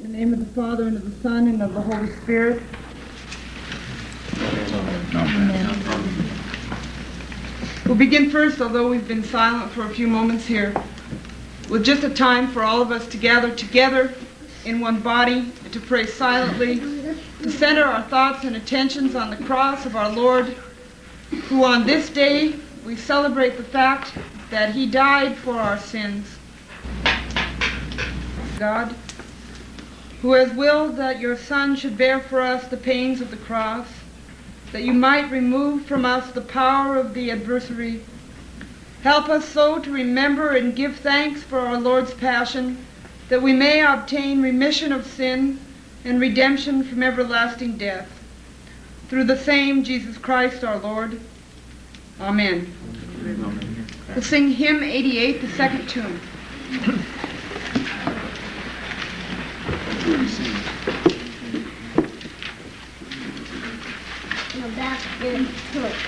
In the name of the Father, and of the Son, and of the Holy Spirit. Amen. We'll begin first, although we've been silent for a few moments here, with just a time for all of us to gather together in one body, to pray silently, to center our thoughts and attentions on the cross of our Lord, who on this day we celebrate the fact that he died for our sins. God, who has willed that your Son should bear for us the pains of the cross, that you might remove from us the power of the adversary, help us so to remember and give thanks for our Lord's passion, that we may obtain remission of sin and redemption from everlasting death. Through the same Jesus Christ our Lord. Amen. Amen. We'll sing hymn 88, the second tune. Back into it.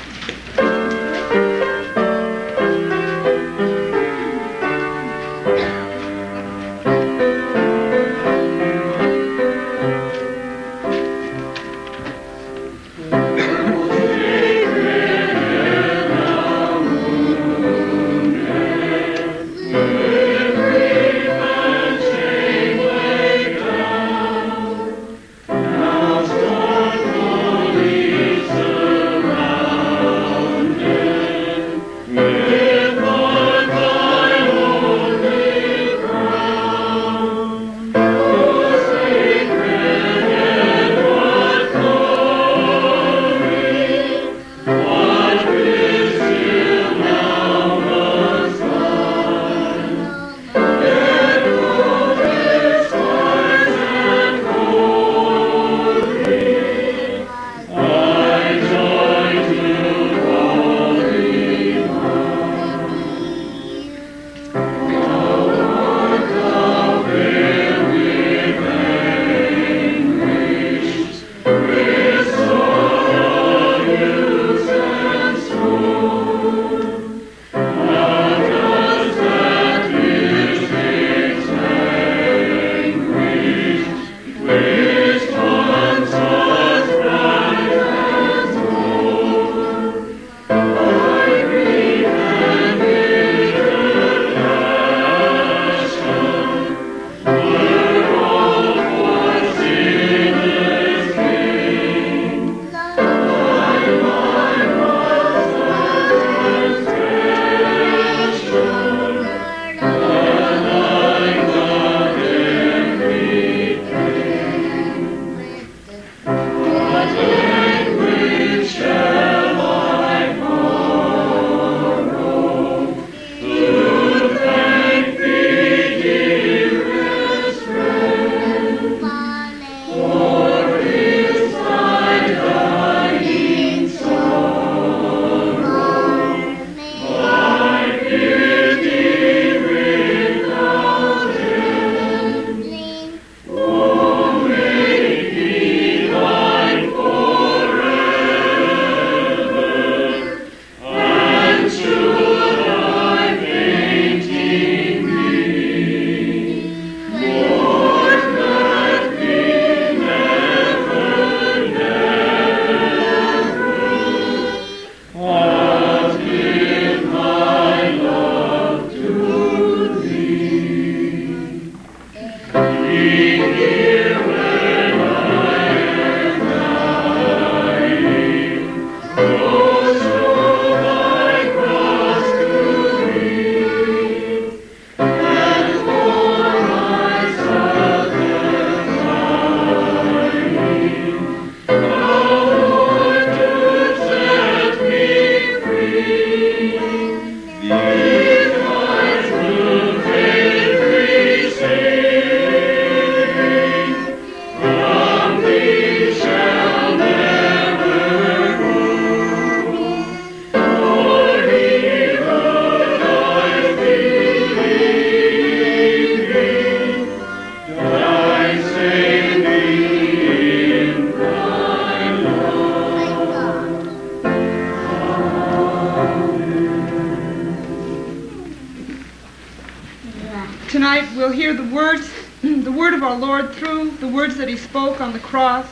the word of our Lord through the words that he spoke on the cross.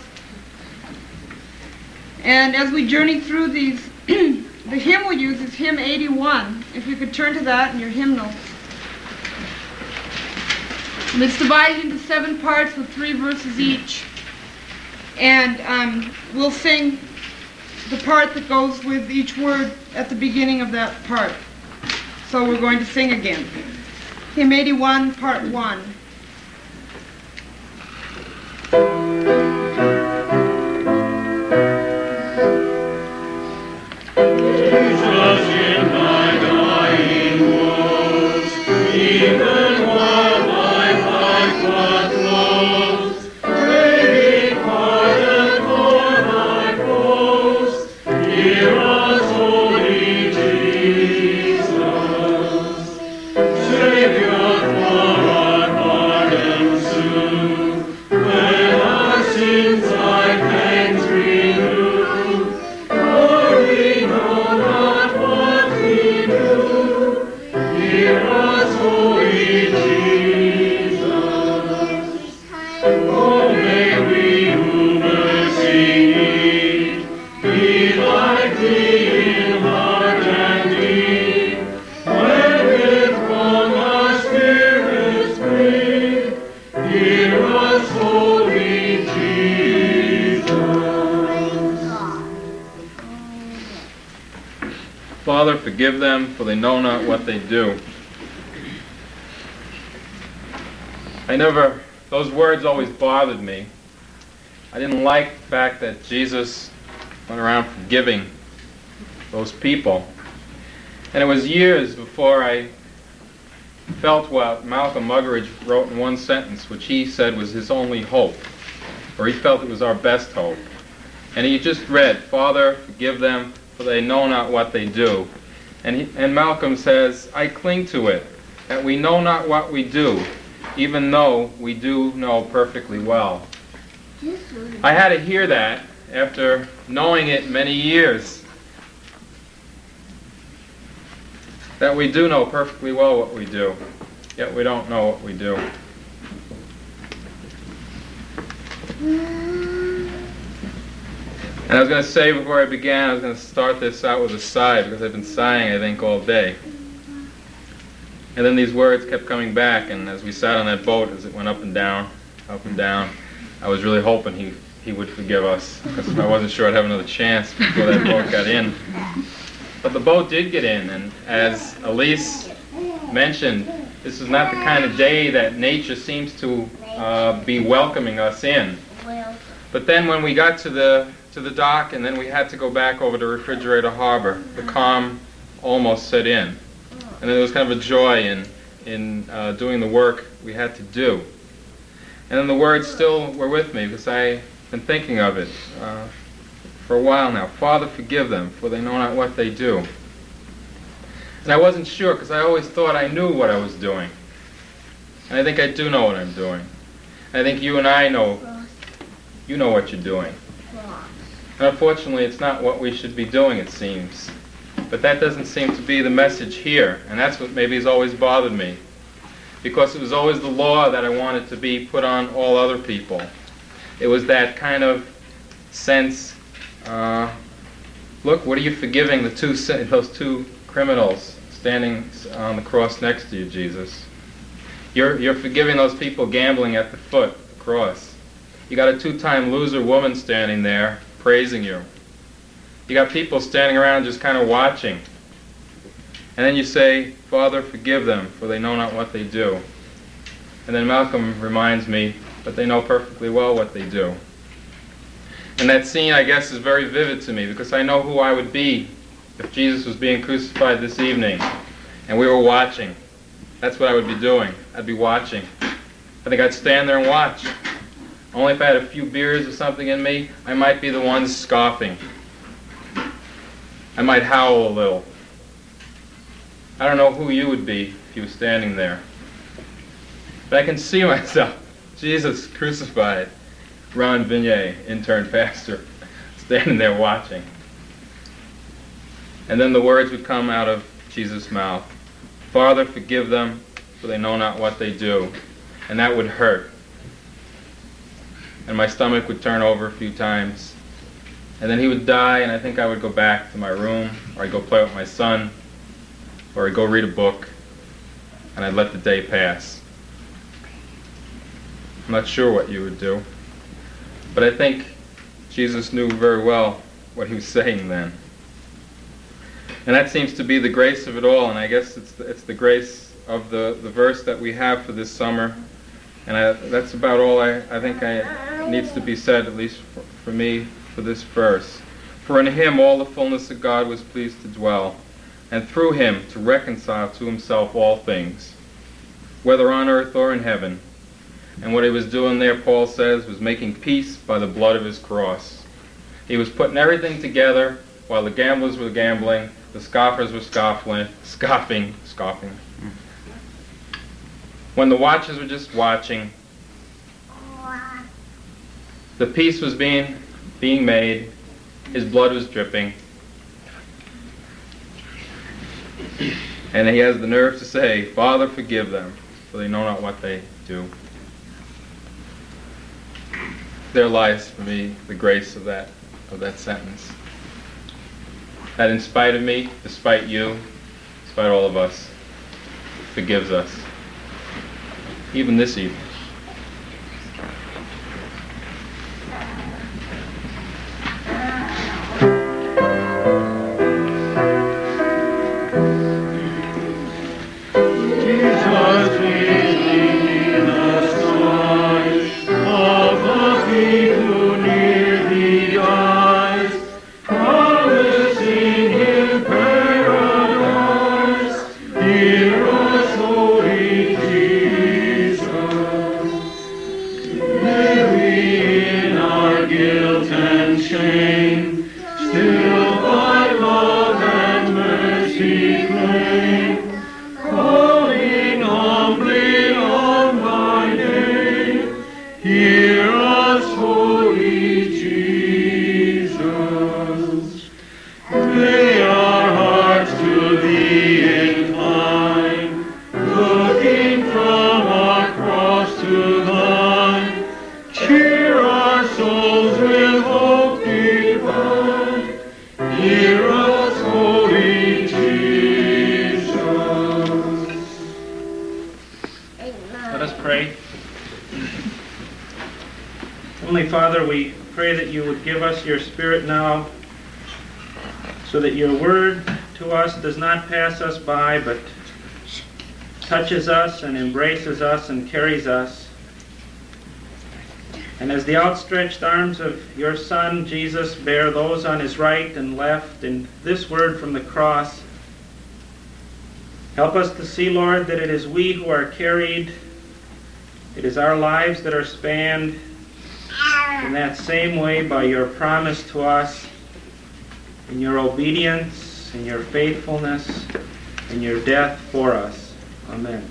And as we journey through these, the hymn we use is hymn 81. If you could turn to that in your hymnal. And it's divided into 7 parts with 3 verses each. And we'll sing the part that goes with each word at the beginning of that part. So we're going to sing again. Hymn 81, part 1. Father, forgive them, for they know not what they do. Those words always bothered me. I didn't like the fact that Jesus went around forgiving those people. And it was years before I felt what Malcolm Muggeridge wrote in one sentence, which he said was his only hope, or he felt it was our best hope. And he just read, Father, forgive them, for they know not what they do. And Malcolm says, I cling to it, that we know not what we do, even though we do know perfectly well. I had to hear that after knowing it many years, that we do know perfectly well what we do, yet we don't know what we do. And I was going to say before I began, I was going to start this out with a sigh, because I've been sighing, I think, all day. And then these words kept coming back, and as we sat on that boat, as it went up and down, I was really hoping he would forgive us, because I wasn't sure I'd have another chance before that boat got in. But the boat did get in, and as Elise mentioned, this is not the kind of day that nature seems to be welcoming us in. But then when we got to the dock, and then we had to go back over to Refrigerator Harbor, the calm almost set in. And there was kind of a joy in doing the work we had to do. And then the words still were with me, because I've been thinking of it for a while now. Father, forgive them, for they know not what they do. And I wasn't sure, because I always thought I knew what I was doing. And I think I do know what I'm doing. I think you and I know, you know what you're doing. And unfortunately, it's not what we should be doing, it seems. But that doesn't seem to be the message here, and that's what maybe has always bothered me. Because it was always the law that I wanted to be put on all other people. It was that kind of sense, look, what are you forgiving those 2 criminals standing on the cross next to you, Jesus? You're forgiving those people gambling at the foot of the cross. You got a 2-time loser woman standing there praising you. You got people standing around just kind of watching. And then you say, Father, forgive them, for they know not what they do. And then Malcolm reminds me, but they know perfectly well what they do. And that scene, I guess, is very vivid to me, because I know who I would be if Jesus was being crucified this evening, and we were watching. That's what I would be doing. I'd be watching. I think I'd stand there and watch. Only if I had a few beers or something in me, I might be the one scoffing. I might howl a little. I don't know who you would be if you were standing there. But I can see myself, Jesus crucified, Ron Vignay, intern pastor, standing there watching. And then the words would come out of Jesus' mouth. Father, forgive them, for they know not what they do. And that would hurt. and my stomach would turn over a few times. And then he would die, and I think I would go back to my room, or I'd go play with my son, or I'd go read a book, and I'd let the day pass. I'm not sure what you would do, but I think Jesus knew very well what he was saying then. And that seems to be the grace of it all, and I guess it's the grace of the verse that we have for this summer. And that's about all I think needs to be said, at least for me, for this verse. For in him all the fullness of God was pleased to dwell, and through him to reconcile to himself all things, whether on earth or in heaven. And what he was doing there, Paul says, was making peace by the blood of his cross. He was putting everything together while the gamblers were gambling, the scoffers were scoffing. When the watchers were just watching, the peace was being made, his blood was dripping, and he has the nerve to say, Father, forgive them, for they know not what they do. There lies for me the grace of that sentence. That in spite of me, despite you, despite all of us, forgives us. Even this evening. Father, we pray that you would give us your Spirit now, so that your word to us does not pass us by, but touches us and embraces us and carries us. And as the outstretched arms of your Son, Jesus, bear those on his right and left in this word from the cross, help us to see, Lord, that it is we who are carried, it is our lives that are spanned in that same way by your promise to us, in your obedience, in your faithfulness, in your death for us. Amen.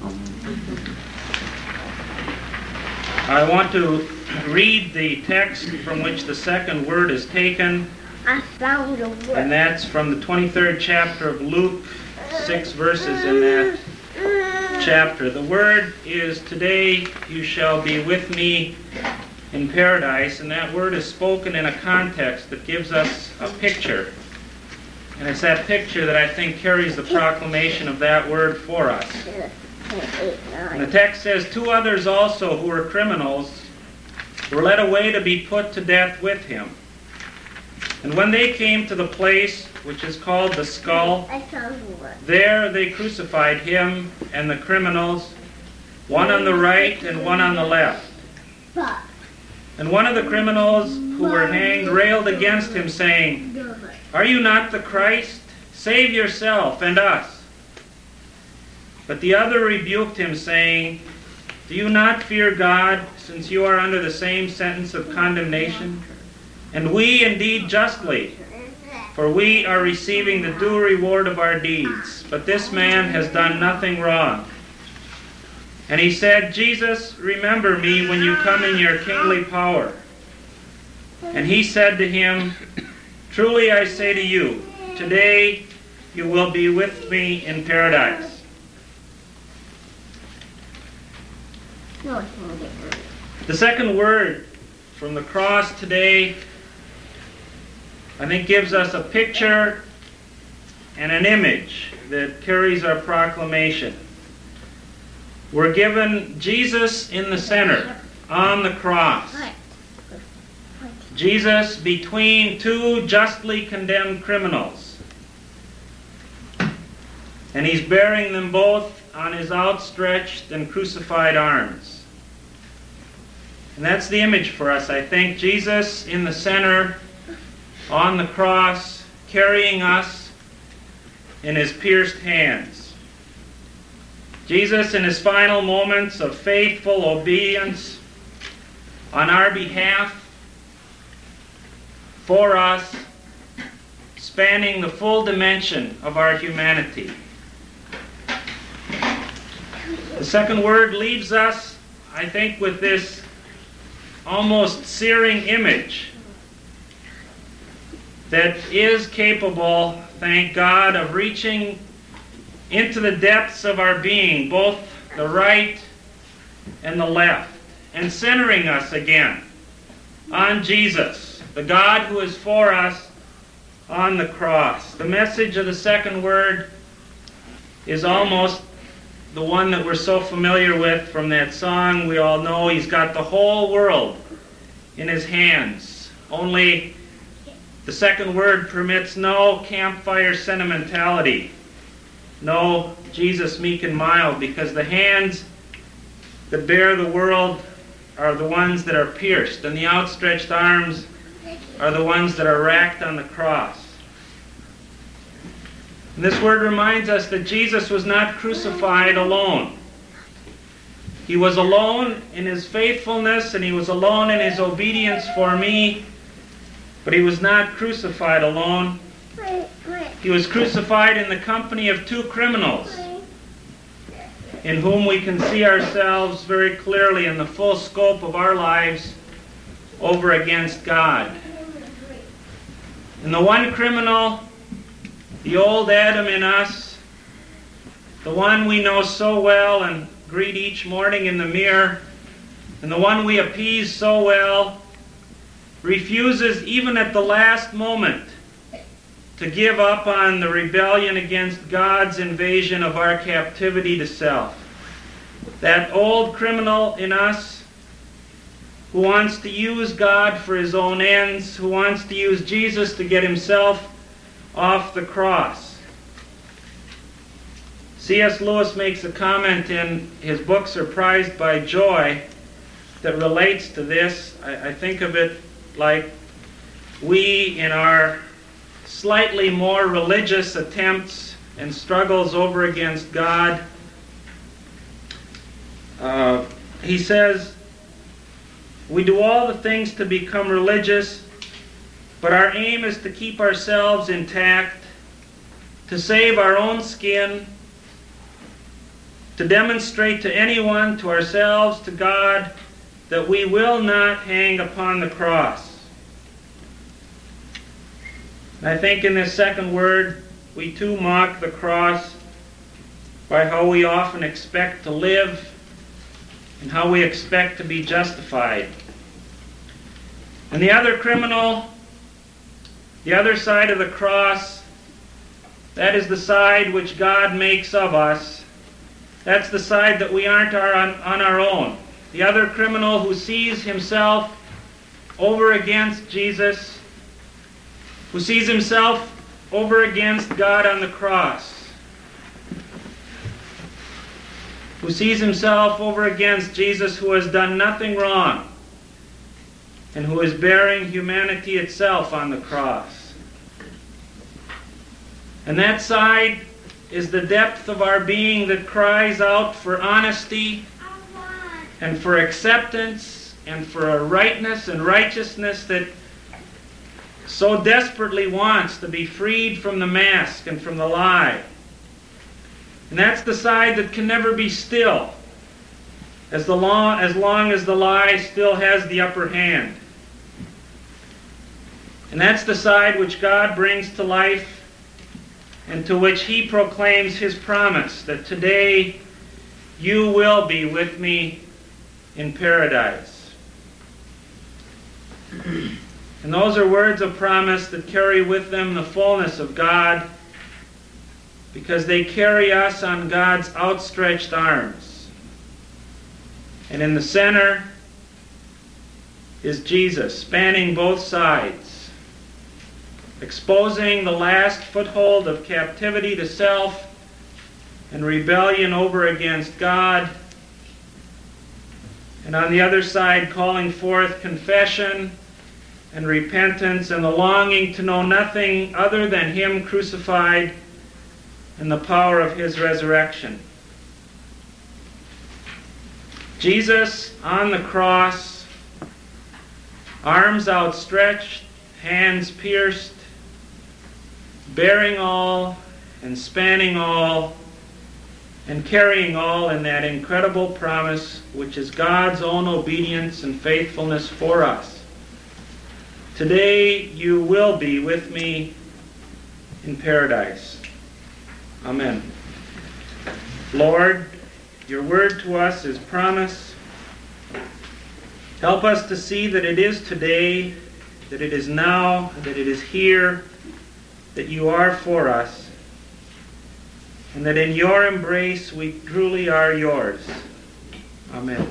I want to read the text from which the second word is taken. I found a word. And that's from the 23rd chapter of Luke, 6 verses in that chapter. The word is, today you shall be with me in paradise, and that word is spoken in a context that gives us a picture. And it's that picture that I think carries the proclamation of that word for us. And the text says, 2 others also who were criminals were led away to be put to death with him. And when they came to the place which is called the Skull, there they crucified him and the criminals, one on the right and one on the left. And one of the criminals who were hanged railed against him, saying, Are you not the Christ? Save yourself and us. But the other rebuked him, saying, Do you not fear God, since you are under the same sentence of condemnation? And we indeed justly, for we are receiving the due reward of our deeds. But this man has done nothing wrong. And he said, Jesus, remember me when you come in your kingly power. And he said to him, Truly I say to you, today you will be with me in paradise. The second word from the cross today, I think, gives us a picture and an image that carries our proclamation. We're given Jesus in the center, on the cross. Jesus between two justly condemned criminals. And he's bearing them both on his outstretched and crucified arms. And that's the image for us, I think. Jesus in the center, on the cross, carrying us in his pierced hands. Jesus in his final moments of faithful obedience on our behalf, for us, spanning the full dimension of our humanity. The second word leaves us, I think, with this almost searing image that is capable, thank God, of reaching into the depths of our being, both the right and the left, and centering us again on Jesus, the God who is for us on the cross. The message of the second word is almost the one that we're so familiar with from that song we all know. He's got the whole world in his hands. Only the second word permits no campfire sentimentality. No, Jesus meek and mild, because the hands that bear the world are the ones that are pierced, and the outstretched arms are the ones that are racked on the cross. And this word reminds us that Jesus was not crucified alone. He was alone in his faithfulness, and he was alone in his obedience for me, but he was not crucified alone. He was crucified in the company of two criminals in whom we can see ourselves very clearly in the full scope of our lives over against God. And the one criminal, the old Adam in us, the one we know so well and greet each morning in the mirror, and the one we appease so well, refuses even at the last moment to give up on the rebellion against God's invasion of our captivity to self. That old criminal in us who wants to use God for his own ends, who wants to use Jesus to get himself off the cross. C.S. Lewis makes a comment in his book Surprised by Joy that relates to this. I think of it like we, in our slightly more religious attempts and struggles over against God, he says, we do all the things to become religious, but our aim is to keep ourselves intact, to save our own skin, to demonstrate to anyone, to ourselves, to God, that we will not hang upon the cross. And I think in this second word, we too mock the cross by how we often expect to live and how we expect to be justified. And the other criminal, the other side of the cross, that is the side which God makes of us. That's the side that we aren't on our own. The other criminal who sees himself over against Jesus, who sees himself over against God on the cross, who sees himself over against Jesus, who has done nothing wrong, and who is bearing humanity itself on the cross. And that side is the depth of our being that cries out for honesty and for acceptance and for a rightness and righteousness that so desperately wants to be freed from the mask and from the lie. And that's the side that can never be still, as long as the lie still has the upper hand. And that's the side which God brings to life, and to which he proclaims his promise that today you will be with me in paradise. And those are words of promise that carry with them the fullness of God, because they carry us on God's outstretched arms. And in the center is Jesus, spanning both sides, exposing the last foothold of captivity to self and rebellion over against God, and on the other side calling forth confession and repentance and the longing to know nothing other than Him crucified and the power of His resurrection. Jesus on the cross, arms outstretched, hands pierced, bearing all and spanning all and carrying all in that incredible promise which is God's own obedience and faithfulness for us. Today you will be with me in paradise. Amen. Lord, your word to us is promise. Help us to see that it is today, that it is now, that it is here, that you are for us, and that in your embrace we truly are yours. Amen.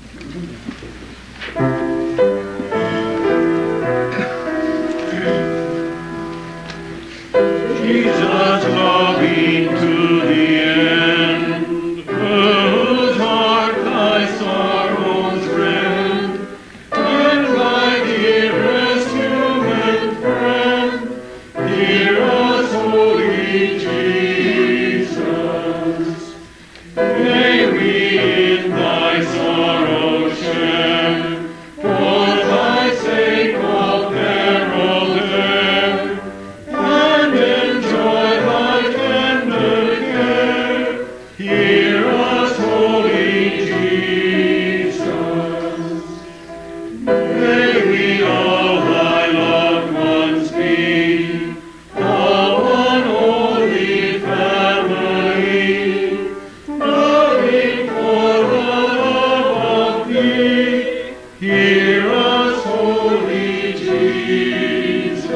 Jesus, loving to the end, whose heart thy sorrows rend, and thy dearest human friend, hear us, holy Jesus. May we in thy sorrow share, for thy sake all peril bear, and enjoy thy tender care. Hear us, holy Jesus. May we all thy loved ones be, all one holy family, loving for the love of thee. Hear us, holy Jesus.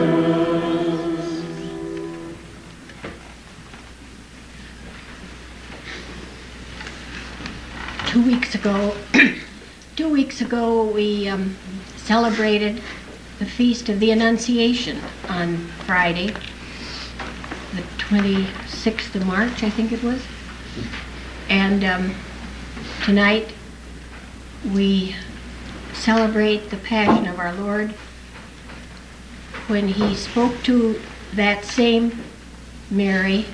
2 weeks ago we celebrated the Feast of the Annunciation on Friday, the 26th of March, I think it was. And tonight we celebrate the Passion of our Lord, when he spoke to that same Mary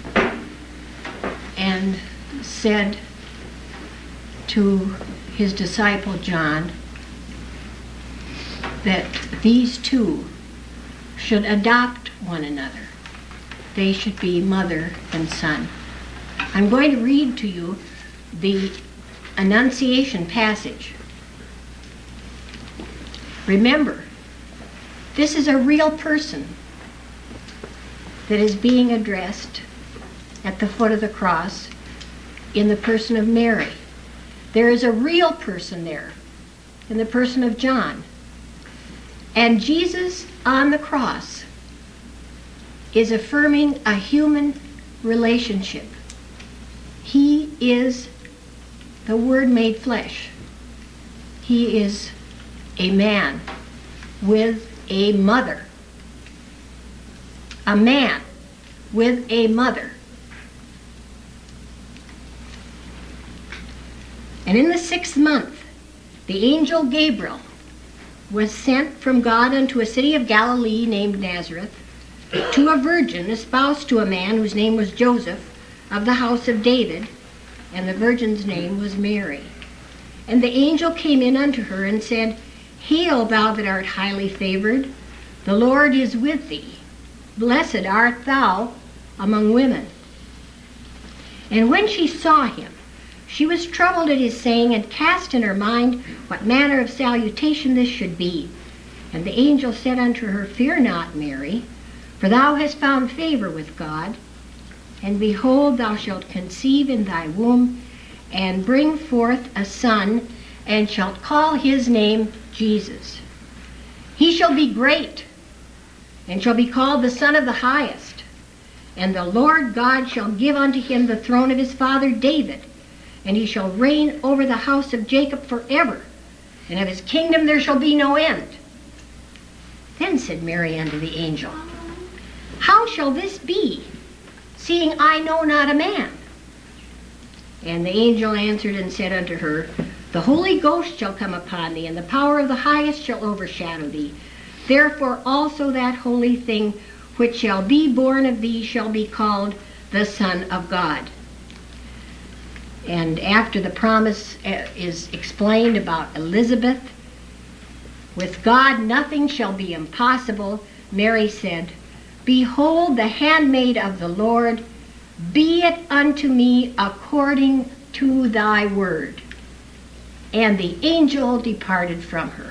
and said to his disciple John that these two should adopt one another. They should be mother and son. I'm going to read to you the Annunciation passage. Remember, this is a real person that is being addressed at the foot of the cross in the person of Mary. There is a real person there in the person of John. And Jesus on the cross is affirming a human relationship. He is the Word made flesh. He is a man with a mother. A man with a mother. And in the 6th month, the angel Gabriel was sent from God unto a city of Galilee named Nazareth, to a virgin espoused to a man whose name was Joseph, of the house of David, and the virgin's name was Mary. And the angel came in unto her and said, Hail, thou that art highly favored, the Lord is with thee. Blessed art thou among women. And when she saw him, she was troubled at his saying, and cast in her mind what manner of salutation this should be. And the angel said unto her, Fear not, Mary, for thou hast found favor with God. And behold, thou shalt conceive in thy womb, and bring forth a son, and shalt call his name Jesus. He shall be great, and shall be called the Son of the Highest. And the Lord God shall give unto him the throne of his father David, and he shall reign over the house of Jacob forever, and of his kingdom there shall be no end. Then said Mary unto the angel, How shall this be, seeing I know not a man? And the angel answered and said unto her, The Holy Ghost shall come upon thee, and the power of the Highest shall overshadow thee. Therefore also that holy thing which shall be born of thee shall be called the Son of God. And after the promise is explained about Elizabeth, with God nothing shall be impossible, Mary said, Behold the handmaid of the Lord, be it unto me according to thy word. And the angel departed from her.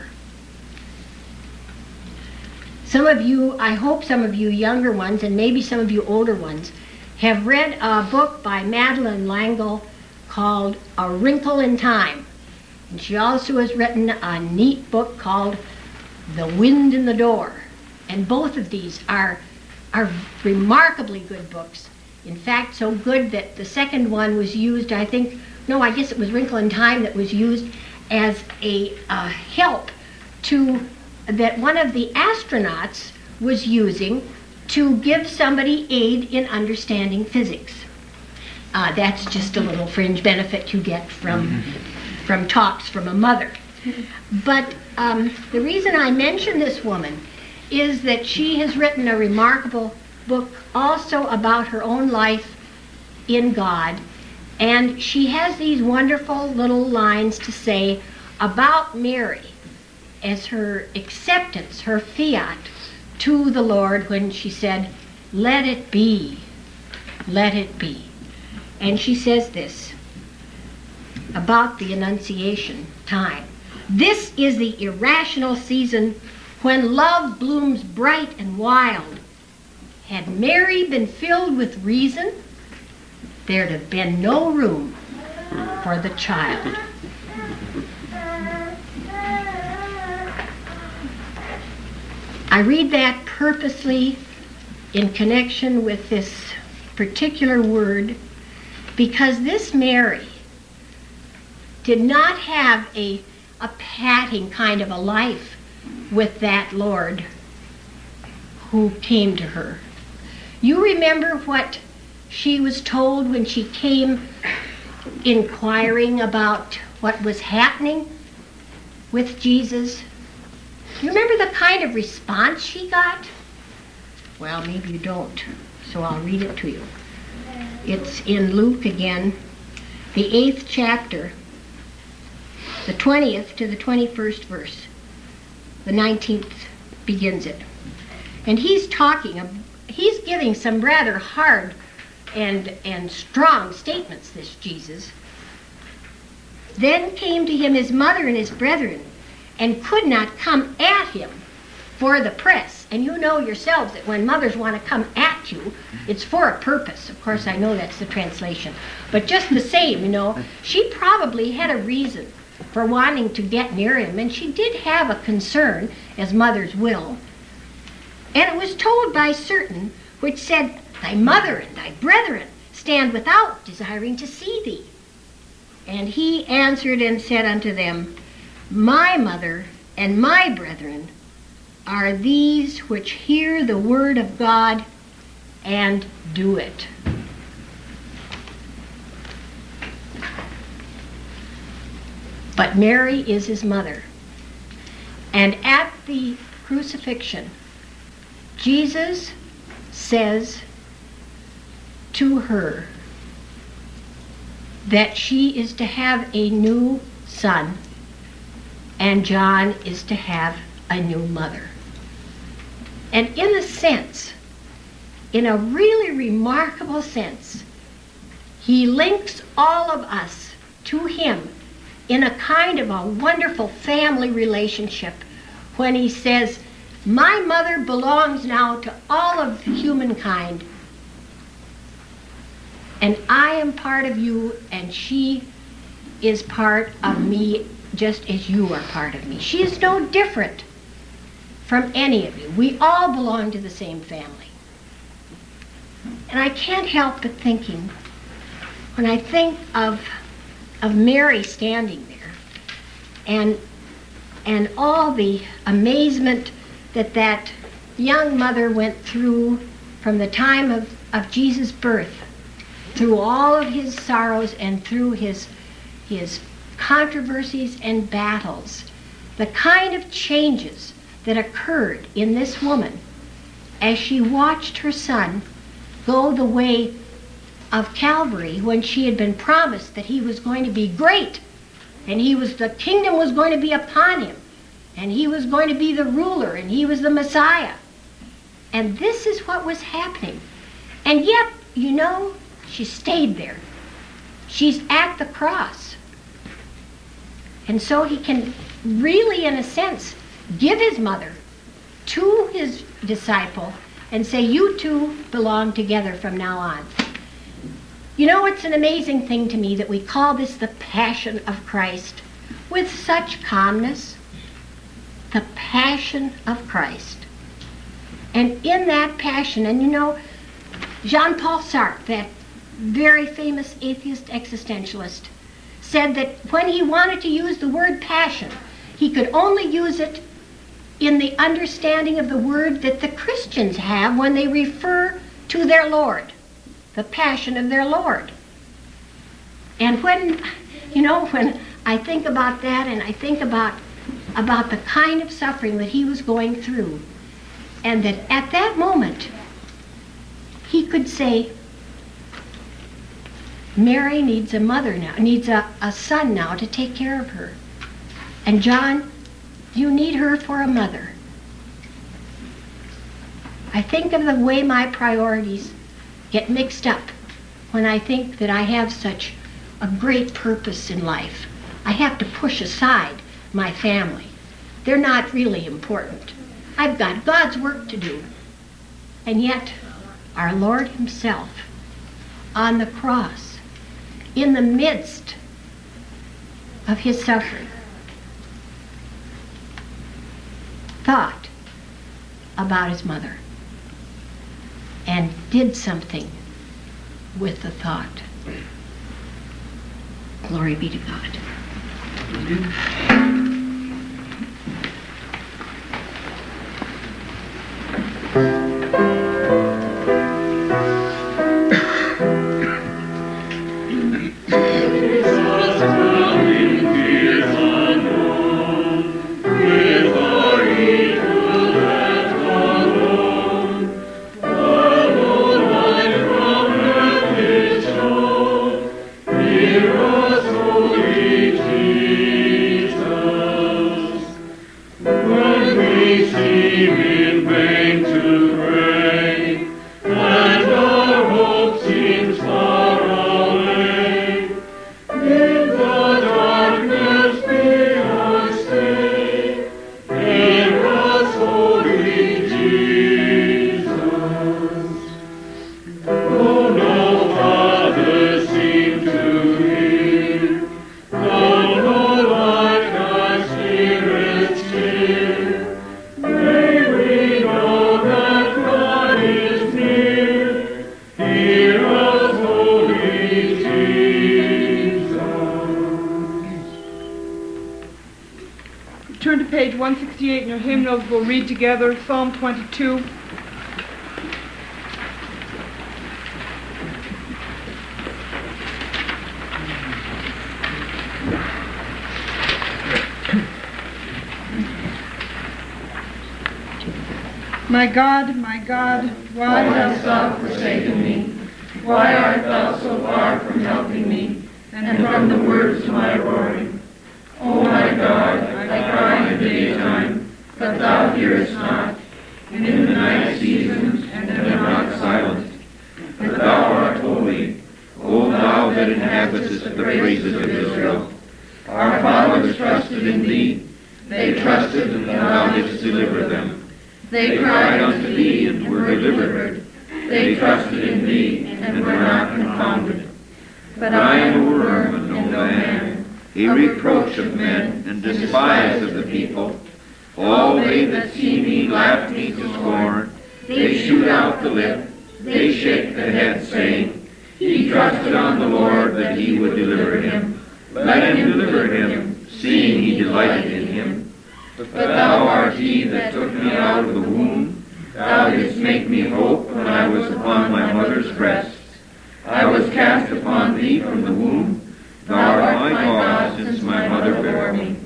Some of you, I hope some of you younger ones, and maybe some of you older ones, have read a book by Madeleine L'Engle called A Wrinkle in Time. And she also has written a neat book called The Wind in the Door. And both of these are remarkably good books. In fact, so good that the second one was used, I guess it was Wrinkle in Time that was used as a help that one of the astronauts was using to give somebody aid in understanding physics. That's just a little fringe benefit you get from talks from a mother. But the reason I mention this woman is that she has written a remarkable book also about her own life in God, and she has these wonderful little lines to say about Mary as her acceptance, her fiat to the Lord when she said, Let it be, let it be. And she says this about the Annunciation time. This is the irrational season when love blooms bright and wild. Had Mary been filled with reason, there'd have been no room for the child. I read that purposely in connection with this particular word because this Mary did not have a patting kind of a life with that Lord who came to her. You remember what she was told when she came inquiring about what was happening with Jesus? You remember the kind of response she got? Well, maybe you don't, so I'll read it to you. It's in Luke again, the 8th chapter, the 20th to the 21st verse. The 19th begins it. And he's giving some rather hard and strong statements, this Jesus. Then came to him his mother and his brethren, and could not come at him for the press. And you know yourselves that when mothers want to come at you, it's for a purpose. Of course, I know that's the translation. But just the same, she probably had a reason for wanting to get near him, and she did have a concern, as mothers will. And it was told by certain, which said, Thy mother and thy brethren stand without, desiring to see thee. And he answered and said unto them, My mother and my brethren are these which hear the word of God and do it. But Mary is his mother. And at the crucifixion, Jesus says to her that she is to have a new son and John is to have a new mother. And in a sense, in a really remarkable sense, he links all of us to him in a kind of a wonderful family relationship when he says, My mother belongs now to all of humankind, and I am part of you, and she is part of me just as you are part of me. She is no different from any of you. We all belong to the same family. And I can't help but thinking, when I think of Mary standing there and all the amazement that young mother went through from the time of Jesus' birth, through all of his sorrows and through his controversies and battles, the kind of changes that occurred in this woman as she watched her son go the way of Calvary, when she had been promised that he was going to be great and the kingdom was going to be upon him and he was going to be the ruler and he was the Messiah. And this is what was happening. And yet, she stayed there. She's at the cross. And so he can really, in a sense, give his mother to his disciple and say, you two belong together from now on. It's an amazing thing to me that we call this the Passion of Christ with such calmness. The Passion of Christ. And in that passion, and Jean-Paul Sartre, that very famous atheist existentialist, said that when he wanted to use the word passion, he could only use it in the understanding of the word that the Christians have when they refer to their Lord, the passion of their Lord. And when I think about that, and I think about the kind of suffering that he was going through, and that at that moment he could say, Mary needs a mother now, needs a son now to take care of her. And John, you need her for a mother. I think of the way my priorities get mixed up when I think that I have such a great purpose in life. I have to push aside my family. They're not really important. I've got God's work to do. And yet, our Lord himself, on the cross, in the midst of his suffering, thought about his mother and did something with the thought. Glory be to God. Turn to page 168 in your hymnals. We'll read together Psalm 22. My God, why hast thou forsaken me? Why art thou so far from helping me, and from the words to my roaring? O my God, I cry in the daytime, but thou hearest not, and in the night seasons, and am not silent. But thou art holy, O thou that inhabitest the praises of Israel. Our fathers trusted in thee. They trusted, and thou didst deliver them. They cried unto thee, and were delivered. They trusted in thee, and were not confounded. But I am a worm and no man, a reproach of men, and despised of the people. All they that see me They laugh me to scorn. They shoot out the lip. They shake the head, saying, He trusted on the Lord that he would deliver him. Let him deliver him, seeing he delighted in him. But thou art he that took me out of the womb. Thou didst make me hope when I was upon my mother's breast. I was cast upon thee from the womb. Thou art my God since my mother bare me.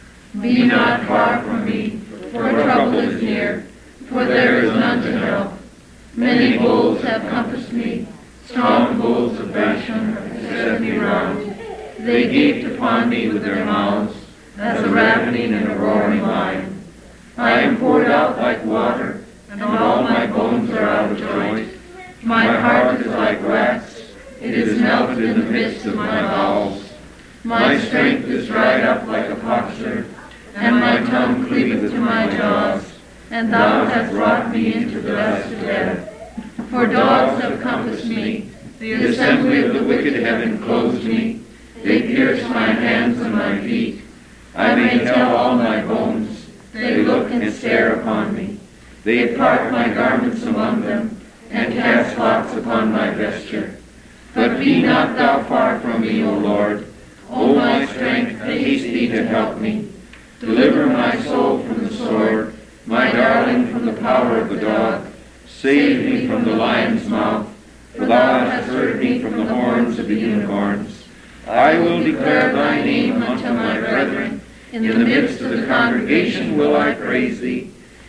Be not far from me, for trouble is near, for there is none to help. Many bulls have compassed me, strong bulls of Bashan have set me round. They gaped upon me with their mouths, as a ravening and a roaring lion. I am poured out like water, and all my bones are out of joint. My heart is like wax, it is melted in the midst of my bowels. My strength is dried up like a potsherd, and my tongue cleaveth to my jaws. And thou hast brought me into the dust of death. For dogs have compassed me, the assembly of the wicked have enclosed me. They pierce my hands and my feet. I may tell all my bones. They look and stare upon me. They part my garments among them, and cast lots upon my vesture. But be not thou far from me, O Lord. O my strength, haste thee to help me. Deliver my soul from the sword, my darling from the power of the dog. Save me from the lion's mouth, for thou hast heard me from the horns of the unicorns. I will declare thy name unto my brethren. In the midst of the congregation will I praise thee.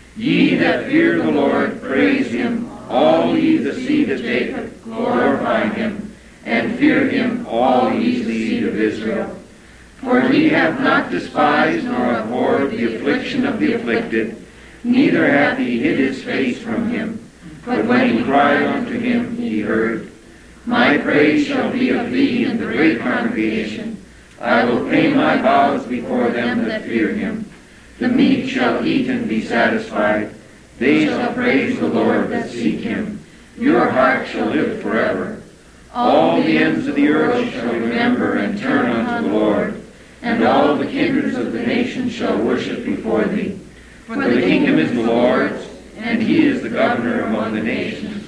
Ye that fear the Lord, praise him. All ye the seed of Jacob, glorify him. And fear him, all ye the seed of Israel. For he hath not despised nor abhorred the affliction of the afflicted, neither hath he hid his face from him. But when he cried unto him, he heard. My praise shall be of thee in the great congregation. I will pay my vows before them that fear him. The meek shall eat and be satisfied. They shall praise the Lord that seek him. Your heart shall live forever. All the ends of the earth shall remember and turn unto the Lord, and all the kindreds of the nations shall worship before thee. For the kingdom is the Lord's, and he is the governor among the nations.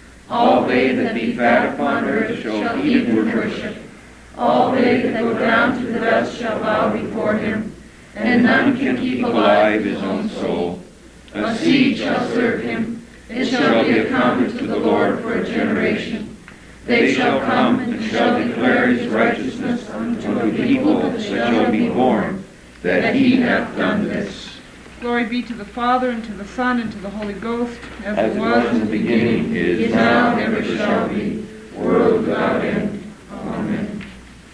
All they that be fat upon earth shall eat and worship. All they that go down to the dust shall bow before him, and none can keep alive his own soul. A seed shall serve him. It shall be accounted to the Lord for a generation. They shall come and shall declare his righteousness unto a people that shall be born, that he hath done this. Glory be to the Father, and to the Son, and to the Holy Ghost, As it was in the beginning, is now, and ever shall be, world without end. Amen.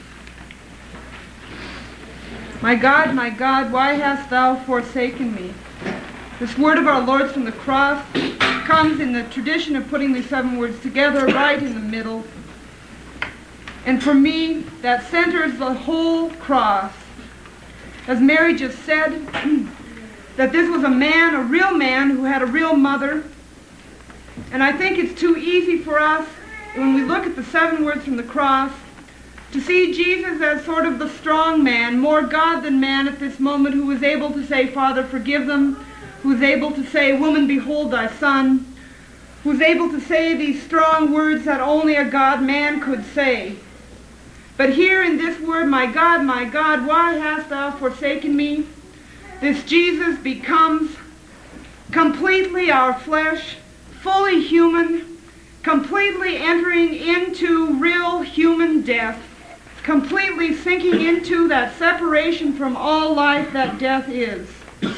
My God, why hast thou forsaken me? This word of our Lord's from the cross comes in the tradition of putting these 7 words together right in the middle. And for me, that centers the whole cross. As Mary just said, that this was a man, a real man, who had a real mother. And I think it's too easy for us, when we look at the 7 words from the cross, to see Jesus as sort of the strong man, more God than man at this moment, who was able to say, Father, forgive them, who was able to say, Woman, behold thy son, who was able to say these strong words that only a God-man could say. But here in this word, my God, why hast thou forsaken me? This Jesus becomes completely our flesh, fully human, completely entering into real human death, completely sinking into that separation from all life that death is.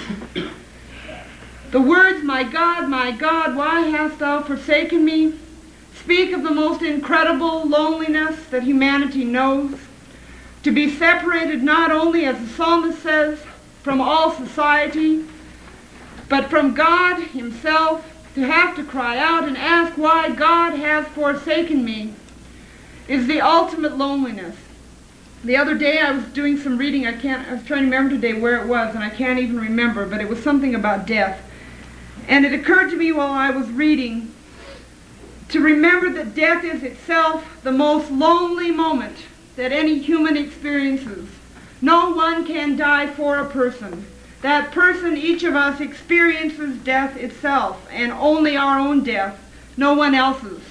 The words, my God, why hast thou forsaken me, speak of the most incredible loneliness that humanity knows. To be separated not only, as the psalmist says, from all society, but from God himself, to have to cry out and ask why God has forsaken me, is the ultimate loneliness. The other day I was doing some reading, I was trying to remember today where it was, and I can't even remember, but it was something about death. And it occurred to me while I was reading to remember that death is itself the most lonely moment that any human experiences. No one can die for a person. that person, each of us, experiences death itself, and only our own death, no one else's.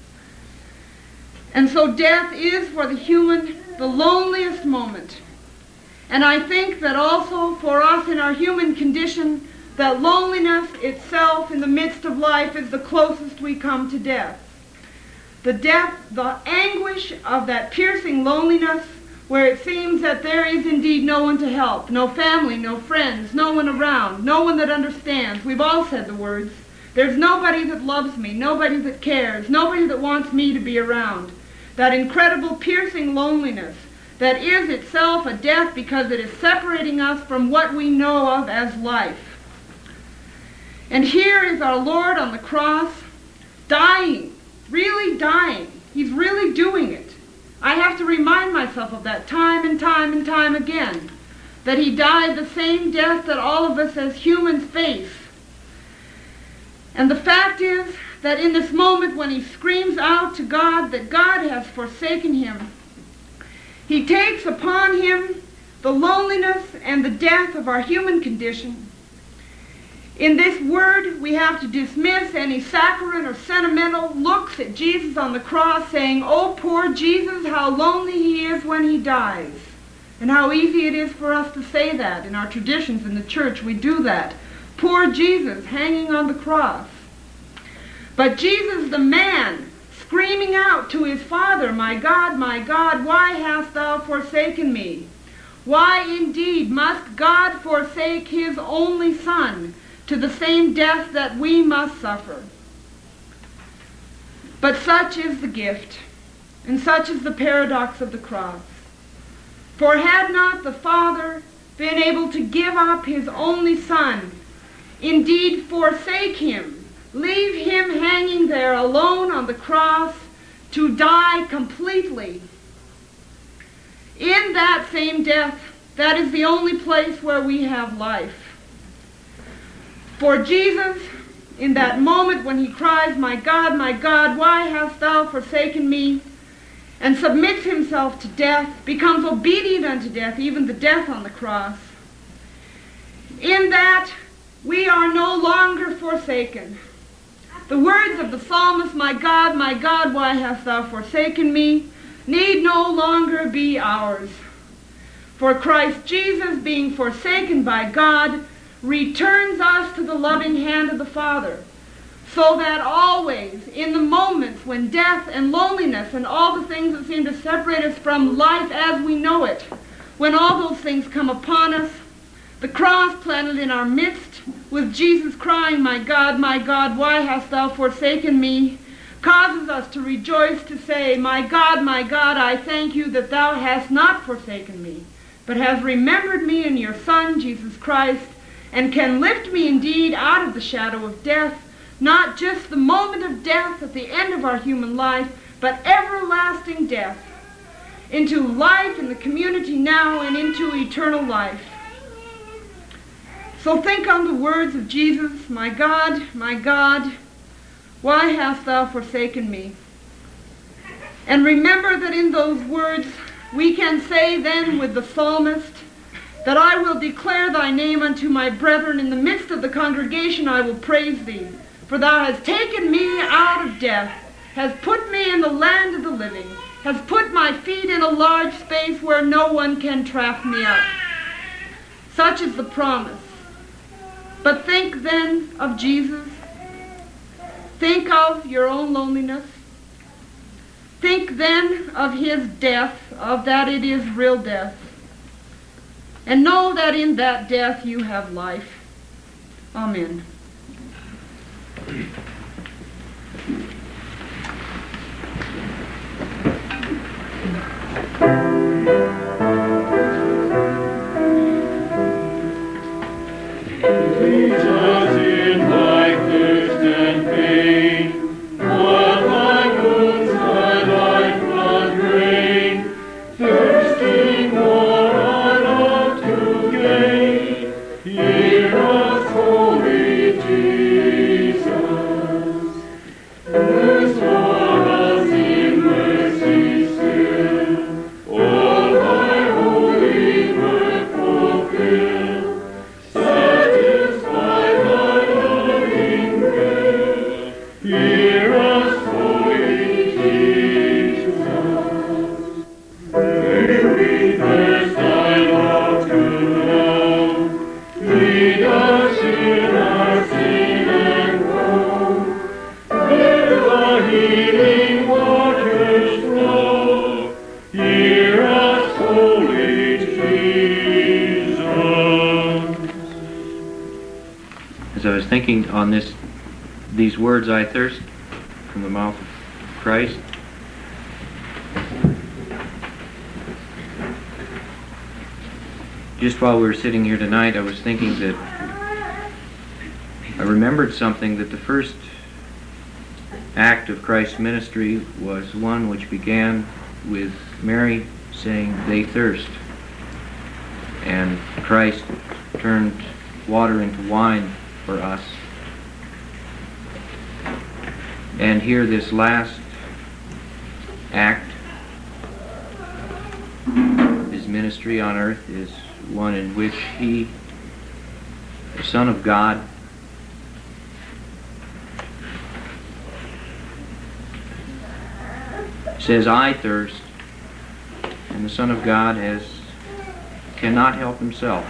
And so death is for the human the loneliest moment. And I think that also for us in our human condition, that loneliness itself in the midst of life is the closest we come to death. The anguish of that piercing loneliness, where it seems that there is indeed no one to help, no family, no friends, no one around, no one that understands. We've all said the words. There's nobody that loves me, nobody that cares, nobody that wants me to be around. That incredible piercing loneliness that is itself a death because it is separating us from what we know of as life. And here is our Lord on the cross, dying, really dying. He's really doing it. I have to remind myself of that time and time and time again, that he died the same death that all of us as humans face. And the fact is that in this moment when he screams out to God that God has forsaken him, he takes upon him the loneliness and the death of our human condition. In this word, we have to dismiss any saccharine or sentimental looks at Jesus on the cross, saying, "Oh, poor Jesus, how lonely he is when he dies." And how easy it is for us to say that. In our traditions in the church, we do that. Poor Jesus hanging on the cross. But Jesus, the man, screaming out to his Father, my God, why hast thou forsaken me?" Why indeed must God forsake his only Son to the same death that we must suffer? But such is the gift, and such is the paradox of the cross. For had not the Father been able to give up his only Son, indeed forsake him, leave him hanging there alone on the cross to die completely, in that same death, that is the only place where we have life. For Jesus, in that moment when he cries, my God, why hast thou forsaken me?" and submits himself to death, becomes obedient unto death, even the death on the cross. In that, we are no longer forsaken. The words of the psalmist, my God, why hast thou forsaken me?" need no longer be ours. For Christ Jesus, being forsaken by God, returns us to the loving hand of the Father, so that always, in the moments when death and loneliness and all the things that seem to separate us from life as we know it, when all those things come upon us, the cross planted in our midst, with Jesus crying, my God, why hast thou forsaken me?" causes us to rejoice, to say, my God, I thank you that thou hast not forsaken me, but hast remembered me in your Son, Jesus Christ, and can lift me indeed out of the shadow of death, not just the moment of death at the end of our human life, but everlasting death, into life in the community now and into eternal life. So think on the words of Jesus, my God, why hast thou forsaken me? And remember that in those words we can say then with the psalmist, that I will declare thy name unto my brethren. In the midst of the congregation I will praise thee. For thou hast taken me out of death, hast put me in the land of the living, hast put my feet in a large space where no one can trap me up. Such is the promise. But think then of Jesus. Think of your own loneliness. Think then of his death, of that it is real death. And know that in that death you have life. Amen. Jesus, in thy thirst and pain, what thy wounds thy life blood drain, thirsting more our love to gain. Hear us, holy Jesus. Restore us in mercy still. All thy holy work fulfill. As I was thinking on these words, I thirst, from the mouth of Christ, just while we were sitting here tonight, I was thinking that I remembered something, that the first act of Christ's ministry was one which began with Mary saying, "They thirst." And Christ turned water into wine for us. And here this last act, his ministry on earth, is one in which he, the Son of God, says, "I thirst," and the Son of God cannot help himself.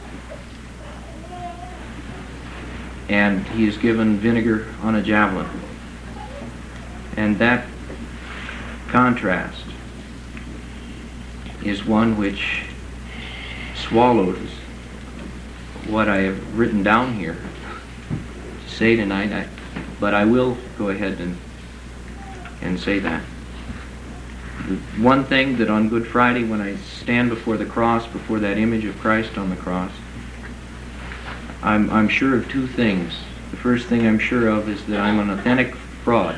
And he is given vinegar on a javelin. And that contrast is one which swallows what I have written down here to say tonight, but I will go ahead and say that. The one thing that on Good Friday, when I stand before the cross, before that image of Christ on the cross, I'm sure of two things. The first thing I'm sure of is that I'm an authentic fraud.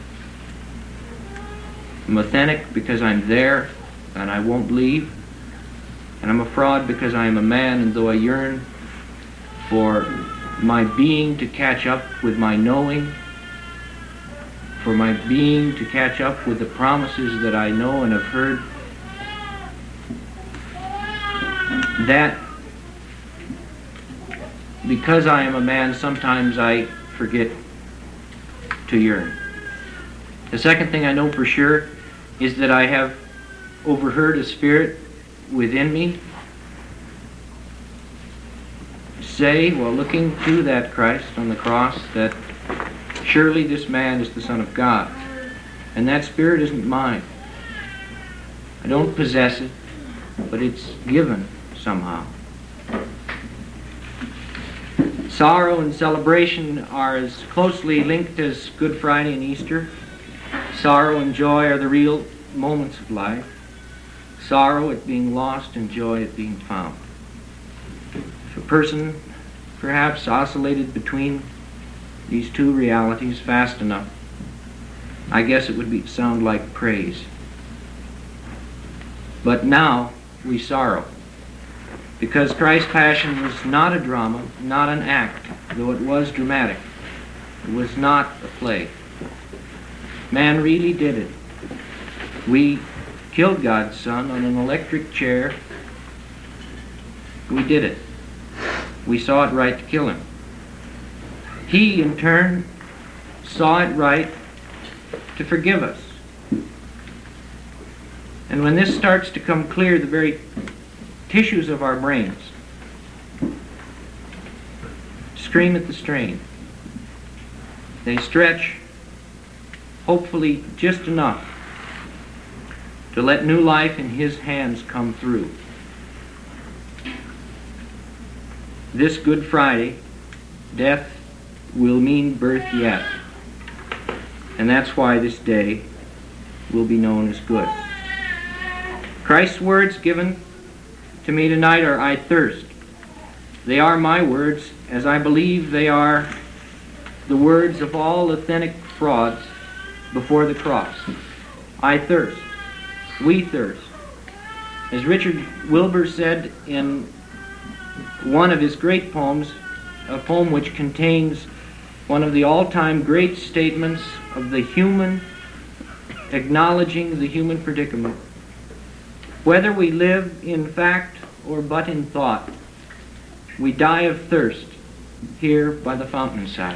I'm authentic because I'm there and I won't leave. And I'm a fraud because I am a man, and though I yearn for my being to catch up with my knowing, for my being to catch up with the promises that I know and have heard, that because I am a man, sometimes I forget to yearn. The second thing I know for sure is that I have overheard a spirit within me say, while looking to that Christ on the cross, that surely this man is the Son of God. And that spirit isn't mine. I don't possess it, but it's given somehow. Sorrow and celebration are as closely linked as Good Friday and Easter. Sorrow and joy are the real moments of life. Sorrow at being lost and joy at being found. If a person perhaps oscillated between these two realities fast enough, I guess it would sound like praise. But now we sorrow, because Christ's passion was not a drama, not an act, though it was dramatic. It was not a play. Man really did it. We killed God's Son on an electric chair. We did it. We saw it right to kill him. He, in turn, saw it right to forgive us. And when this starts to come clear, the very tissues of our brains scream at the strain. They stretch, hopefully just enough to let new life in his hands come through. This Good Friday, death will mean birth yet. And that's why this day will be known as good. Christ's words given to me tonight are, "I thirst." They are my words, as I believe they are the words of all authentic frauds before the cross. I thirst. We thirst. As Richard Wilbur said in one of his great poems, a poem which contains one of the all-time great statements of the human, acknowledging the human predicament. Whether we live in fact or but in thought, we die of thirst here by the fountainside.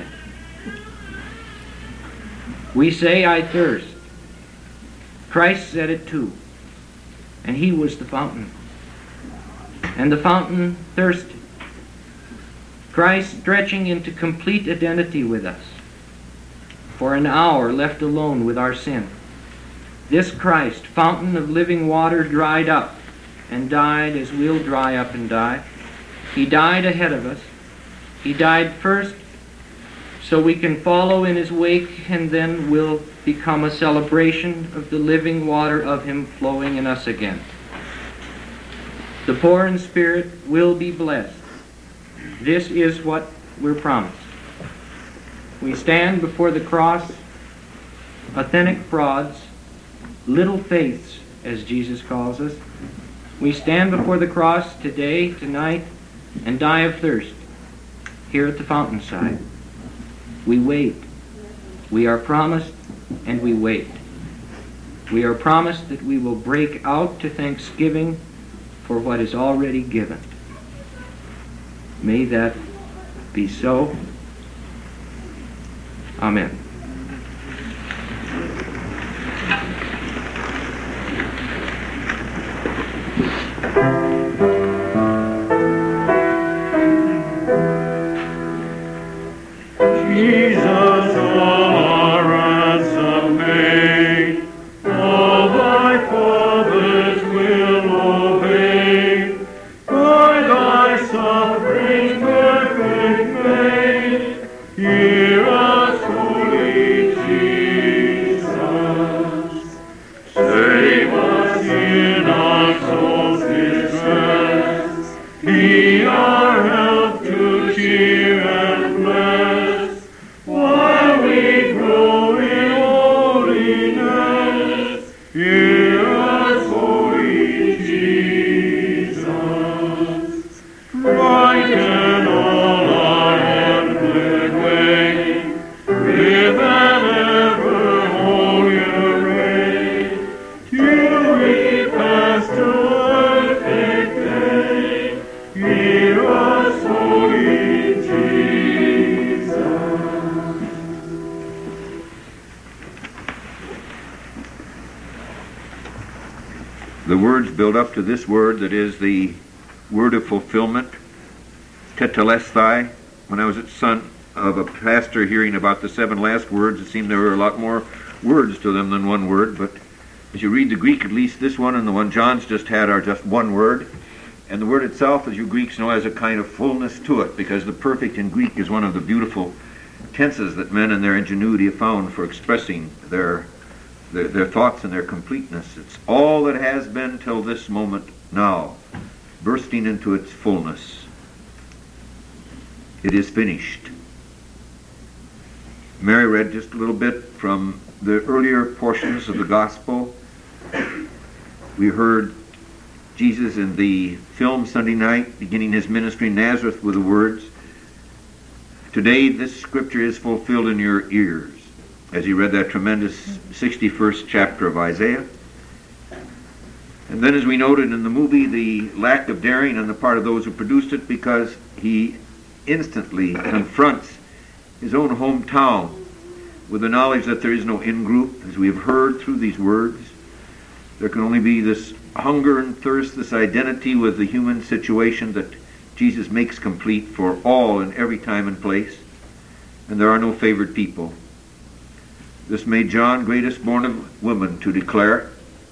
We say, "I thirst." Christ said it too, and he was the fountain. And the fountain thirsted. Christ stretching into complete identity with us, for an hour left alone with our sin. This Christ, fountain of living water, dried up and died as we'll dry up and die. He died ahead of us. He died first so we can follow in his wake, and then will become a celebration of the living water of him flowing in us again. The poor in spirit will be blessed. This is what we're promised. We stand before the cross, authentic frauds, little faiths, as Jesus calls us. We stand before the cross today, tonight, and die of thirst here at the fountainside. We wait. We are promised, and we wait. We are promised that we will break out to thanksgiving for what is already given. May that be so. Amen. Jesus, our ransom paid, all thy Father's will obey. By thy sufferings perfect made, hear us, holy Jesus. Save us in our soul's distress, be our help to cheer and bless, while we grow in holiness. Hear us, holy Jesus. Brighten all our heavenly way with an ever holier ray, till we pass to perfect day. Hear us, holy Jesus. The words build up to this word that is the word of fulfillment, tetelestai. When I was at son of a pastor hearing about the 7 last words, it seemed there were a lot more words to them than one word, but as you read the Greek, at least this one and the one John's just had are just one word. And the word itself, as you Greeks know, has a kind of fullness to it, because the perfect in Greek is one of the beautiful tenses that men in their ingenuity have found for expressing their thoughts and their completeness. It's all that has been till this moment now, bursting into its fullness. It is finished. Mary read just a little bit from the earlier portions of the gospel. We heard Jesus in the film Sunday night, beginning his ministry in Nazareth with the words, "Today this scripture is fulfilled in your ears," as he read that tremendous 61st chapter of Isaiah. And then, as we noted in the movie, the lack of daring on the part of those who produced it, because he instantly confronts his own hometown with the knowledge that there is no in-group, as we have heard through these words. There can only be this hunger and thirst, this identity with the human situation that Jesus makes complete for all in every time and place. And there are no favored people. This made John greatest born of woman to declare.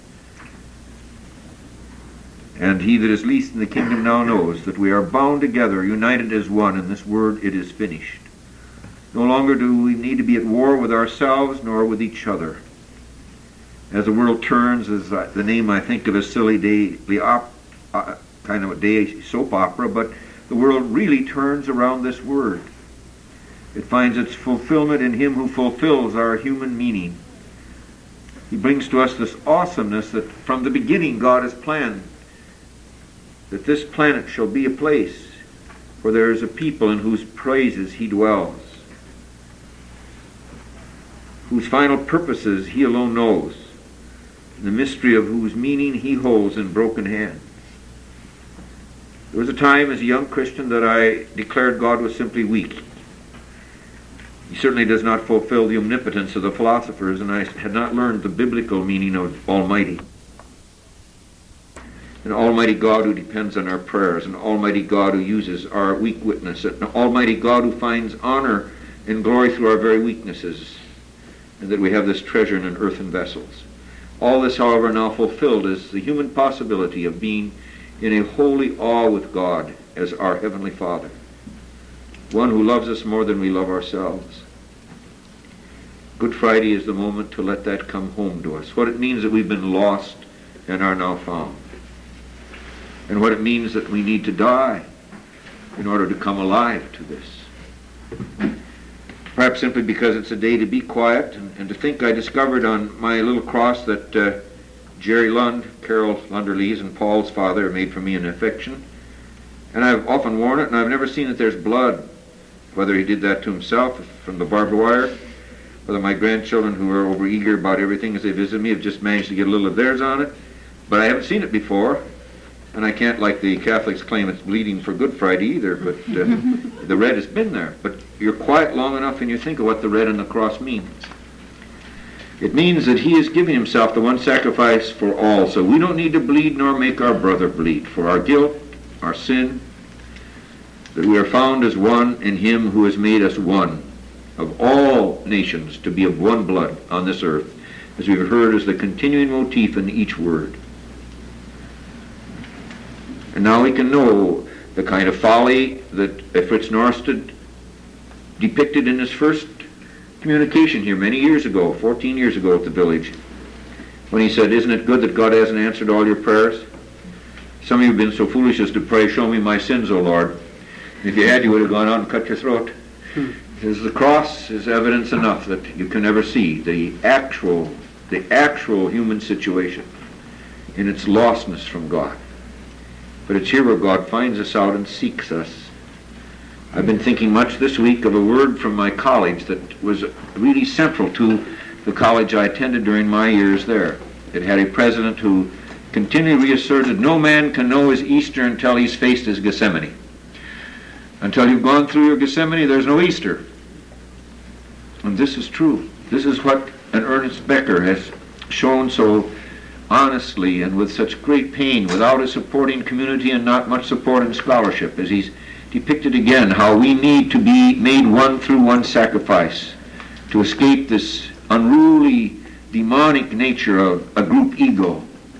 And he that is least in the kingdom now knows that we are bound together, united as one in this word, "It is finished." No longer do we need to be at war with ourselves nor with each other. As the world turns, as the name I think of as silly kind of a day soap opera, but the world really turns around this word. It finds its fulfillment in him who fulfills our human meaning. He brings to us this awesomeness that from the beginning God has planned that this planet shall be a place where there is a people in whose praises he dwells, whose final purposes he alone knows, the mystery of whose meaning he holds in broken hands. There was a time as a young Christian that I declared God was simply weak. He certainly does not fulfill the omnipotence of the philosophers, and I had not learned the biblical meaning of Almighty. An Almighty God who depends on our prayers, an Almighty God who uses our weak witness, an Almighty God who finds honor and glory through our very weaknesses, and that we have this treasure in earthen vessels. All this, however, now fulfilled is the human possibility of being in a holy awe with God as our Heavenly Father. one who loves us more than we love ourselves. Good Friday is the moment to let that come home to us. What it means that we've been lost and are now found. And what it means that we need to die in order to come alive to this. Perhaps simply because it's a day to be quiet and to think I discovered on my little cross that Jerry Lund, Carol Lunderlees, and Paul's father made for me in affection. And I've often worn it, and I've never seen that there's blood, whether he did that to himself from the barbed wire, whether my grandchildren, who are overeager about everything as they visit me, have just managed to get a little of theirs on it. But I haven't seen it before, and I can't, like the Catholics, claim it's bleeding for Good Friday either, but the red has been there. But you're quiet long enough and you think of what the red on the cross means. It means that he is giving himself the one sacrifice for all, so we don't need to bleed nor make our brother bleed for our guilt, our sin, that we are found as one in him who has made us one of all nations to be of one blood on this earth, as we've heard as the continuing motif in each word. And now we can know the kind of folly that Fritz Norstad depicted in his first communication here many years ago, 14 years ago at the village, when he said, "Isn't it good that God hasn't answered all your prayers? Some of you have been so foolish as to pray, 'Show me my sins, O Lord.' And if you had, you would have gone out and cut your throat." Because the cross is evidence enough that you can never see the actual human situation in its lostness from God. But it's here where God finds us out and seeks us. I've been thinking much this week of a word from my college that was really central to the college I attended during my years there. It had a president who continually reasserted, "No man can know his Easter until he's faced his Gethsemane. Until you've gone through your Gethsemane, there's no Easter." And this is true. This is what an Ernest Becker has shown so honestly and with such great pain, without a supporting community and not much support in scholarship, as he's depicted again how we need to be made one through one sacrifice to escape this unruly, demonic nature of a group ego.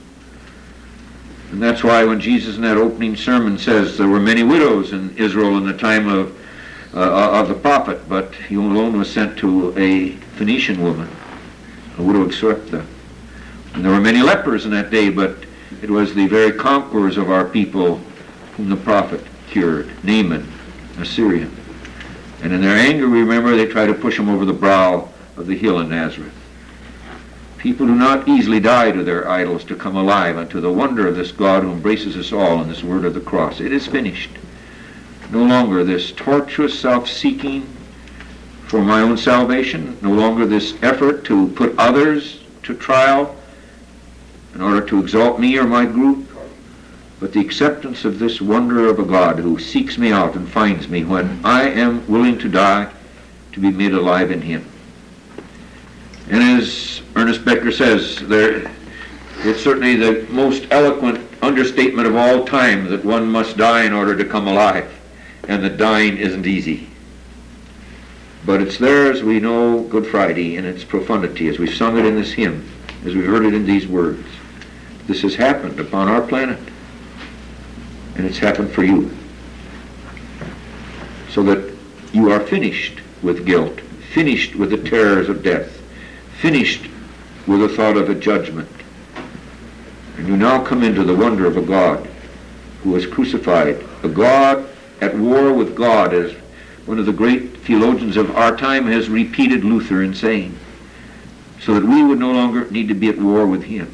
And that's why when Jesus in that opening sermon says there were many widows in Israel in the time of the prophet, but he alone was sent to a Phoenician woman, a widow of Sarepta. And there were many lepers in that day, but it was the very conquerors of our people whom the prophet cured, Naaman, a Syrian. And in their anger, we remember, they tried to push him over the brow of the hill in Nazareth. People do not easily die to their idols to come alive unto the wonder of this God who embraces us all in this word of the cross. It is finished. No longer this tortuous self-seeking for my own salvation, no longer this effort to put others to trial in order to exalt me or my group, but the acceptance of this wonder of a God who seeks me out and finds me when I am willing to die to be made alive in him. And as Ernest Becker says, it's certainly the most eloquent understatement of all time that one must die in order to come alive, and that dying isn't easy. But it's there, as we know, Good Friday in its profundity, as we've sung it in this hymn, as we've heard it in these words. This has happened upon our planet, and it's happened for you, so that you are finished with guilt, finished with the terrors of death, finished with the thought of a judgment. And you now come into the wonder of a God who was crucified, a God at war with God, as one of the great theologians of our time has repeated Luther in saying, so that we would no longer need to be at war with him.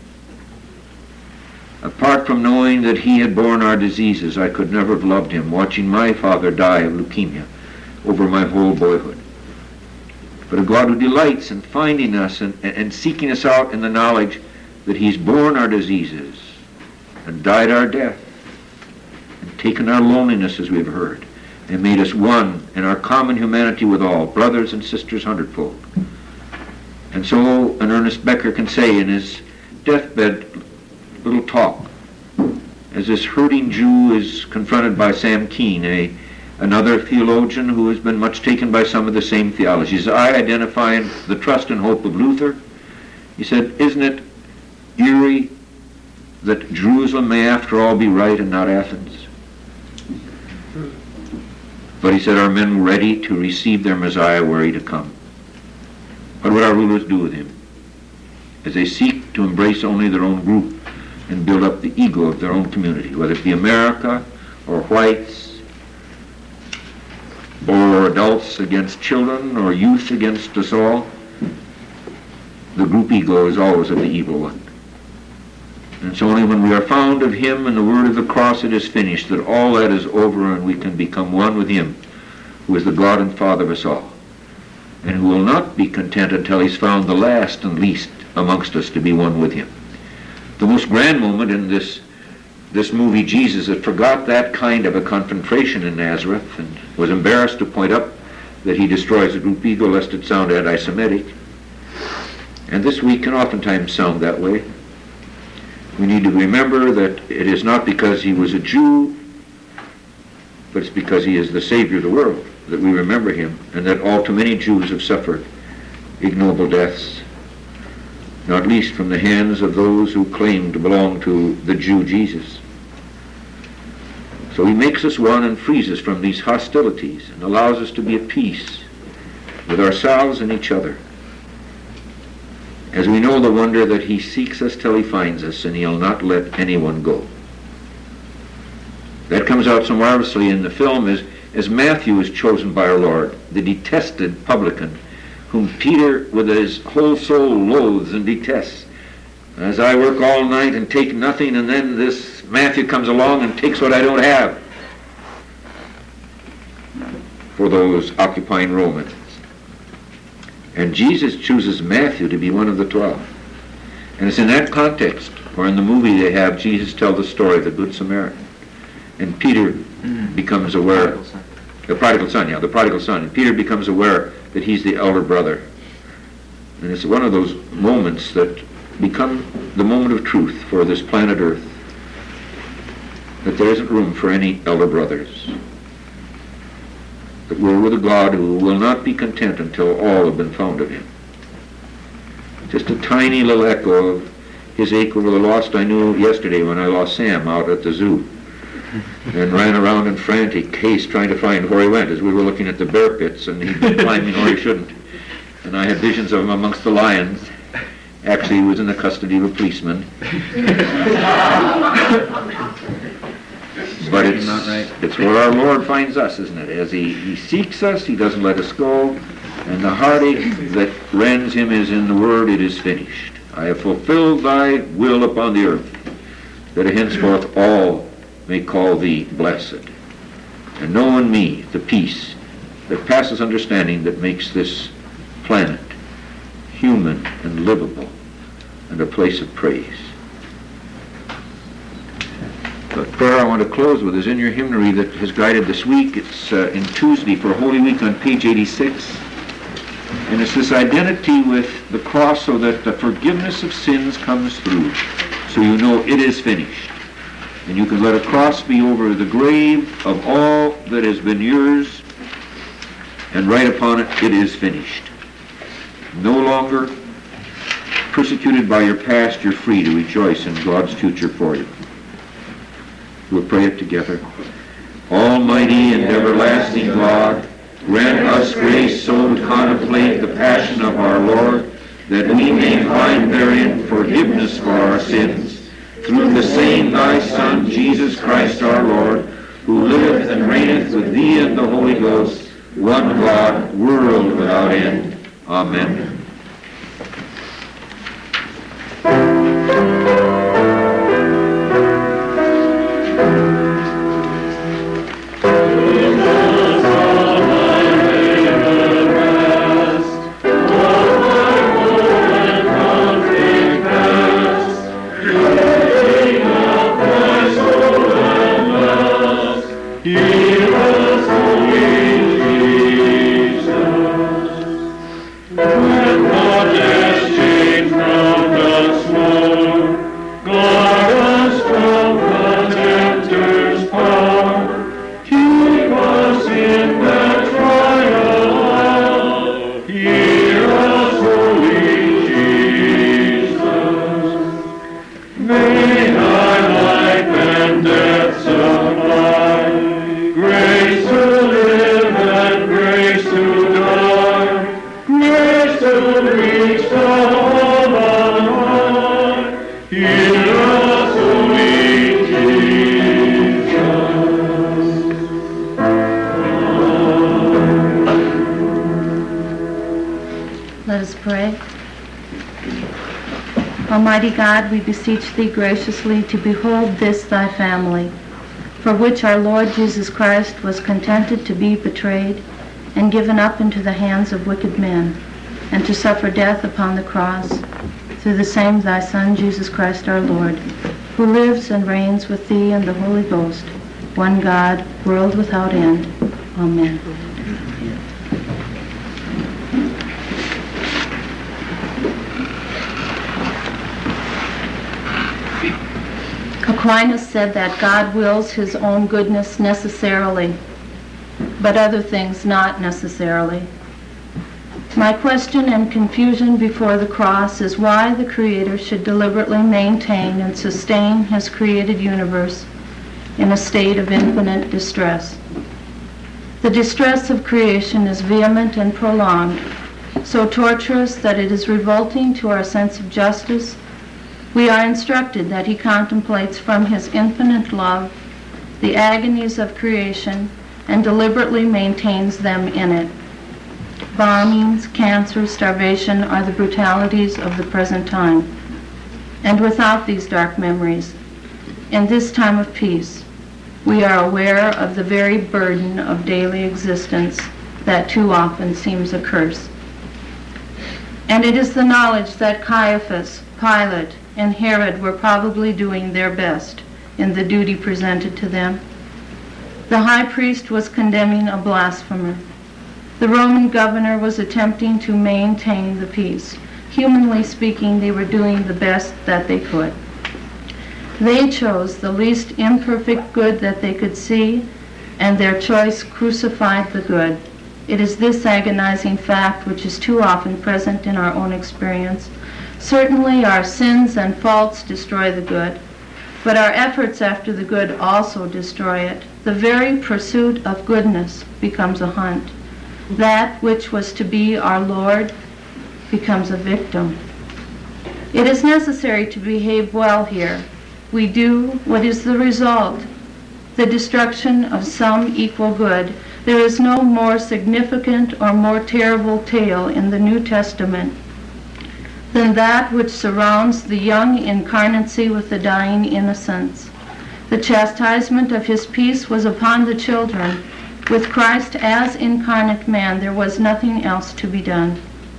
Apart from knowing that he had borne our diseases, I could never have loved him, watching my father die of leukemia over my whole boyhood. But a God who delights in finding us and seeking us out in the knowledge that he's borne our diseases and died our death and taken our loneliness, as we've heard, and made us one in our common humanity with all, brothers and sisters hundredfold. And so an Ernest Becker can say in his deathbed little talk, as this hurting Jew is confronted by Sam Keene, another theologian who has been much taken by some of the same theologies. I identify the trust and hope of Luther. He said, "Isn't it eerie that Jerusalem may after all be right and not Athens? But he said, are men ready to receive their Messiah were he to come? What would our rulers do with him? As they seek to embrace only their own group and build up the ego of their own community, whether it be America or whites or adults against children or youth against us all, the group ego is always of the evil one. And it's only when we are found of him and the word of the cross it is finished that all that is over and we can become one with him, who is the God and Father of us all, and who will not be content until he's found the last and least amongst us to be one with him. The most grand moment in this movie, Jesus, that forgot that kind of a confrontation in Nazareth and was embarrassed to point up that he destroys the group ego lest it sound anti-Semitic. And this week can oftentimes sound that way. We need to remember that it is not because he was a Jew, but it's because he is the Savior of the world that we remember him, and that all too many Jews have suffered ignoble deaths, not least from the hands of those who claim to belong to the Jew Jesus. So he makes us one and frees us from these hostilities and allows us to be at peace with ourselves and each other, as we know the wonder that he seeks us till he finds us, and he'll not let anyone go. That comes out so marvelously in the film as Matthew is chosen by our Lord, the detested publican, whom Peter with his whole soul loathes and detests. As I work all night and take nothing, and then this Matthew comes along and takes what I don't have for those occupying Romans. And Jesus chooses Matthew to be one of the 12. And it's in that context, or in the movie they have Jesus tell the story of the Good Samaritan. And Peter becomes aware, the prodigal son, and Peter becomes aware that he's the elder brother. And it's one of those moments that become the moment of truth for this planet Earth, that there isn't room for any elder brothers, that we're with a God who will not be content until all have been found of him. Just a tiny little echo of his ache over the lost I knew yesterday when I lost Sam out at the zoo and ran around in frantic haste trying to find where he went as we were looking at the bear pits, and he'd been climbing where he shouldn't. And I had visions of him amongst the lions. Actually, he was in the custody of a policeman. But it's where our Lord finds us, isn't it? As he seeks us, he doesn't let us go. And the heartache that rends him is in the word, it is finished. I have fulfilled thy will upon the earth, that henceforth all may call thee blessed. And know in me the peace that passes understanding, that makes this planet human and livable and a place of praise. The prayer I want to close with is in your hymnary that has guided this week. It's in Tuesday for Holy Week on page 86. And it's this identity with the cross so that the forgiveness of sins comes through. So you know it is finished. And you can let a cross be over the grave of all that has been yours, and write upon it, it is finished. No longer persecuted by your past, you're free to rejoice in God's future for you. We'll pray it together. Almighty and everlasting God, grant us grace so to contemplate the passion of our Lord, that we may find therein forgiveness for our sins, through the same thy Son, Jesus Christ our Lord, who liveth and reigneth with thee and the Holy Ghost, one God, world without end. Amen. When what is changed from the smoke, Let us pray. Almighty God, we beseech thee graciously to behold this thy family, for which our Lord Jesus Christ was contented to be betrayed and given up into the hands of wicked men, and to suffer death upon the cross, through the same thy Son, Jesus Christ our Lord, who lives and reigns with thee and the Holy Ghost, one God, world without end. Amen. Aquinas said that God wills his own goodness necessarily, but other things not necessarily. My question and confusion before the cross is why the Creator should deliberately maintain and sustain his created universe in a state of infinite distress. The distress of creation is vehement and prolonged, so torturous that it is revolting to our sense of justice. We are instructed that he contemplates from his infinite love the agonies of creation and deliberately maintains them in it. Bombings, cancer, starvation are the brutalities of the present time. And without these dark memories, in this time of peace, we are aware of the very burden of daily existence that too often seems a curse. And it is the knowledge that Caiaphas, Pilate, and Herod were probably doing their best in the duty presented to them. The high priest was condemning a blasphemer. The Roman governor was attempting to maintain the peace. Humanly speaking, they were doing the best that they could. They chose the least imperfect good that they could see, and their choice crucified the good. It is this agonizing fact which is too often present in our own experience. Certainly our sins and faults destroy the good, but our efforts after the good also destroy it. The very pursuit of goodness becomes a hunt. That which was to be our Lord becomes a victim. It is necessary to behave well here. We do what is the result, the destruction of some equal good. There is no more significant or more terrible tale in the New Testament than that which surrounds the young incarnacy with the dying innocents. The chastisement of his peace was upon the children. With Christ as incarnate man, there was nothing else to be done.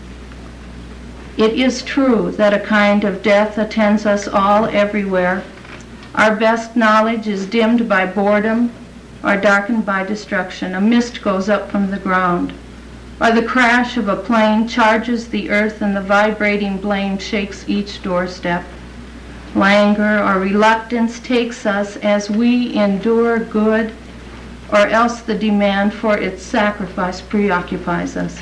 It is true that a kind of death attends us all everywhere. Our best knowledge is dimmed by boredom or darkened by destruction. A mist goes up from the ground, or the crash of a plane charges the earth and the vibrating blame shakes each doorstep. Languor or reluctance takes us as we endure good, or else the demand for its sacrifice preoccupies us.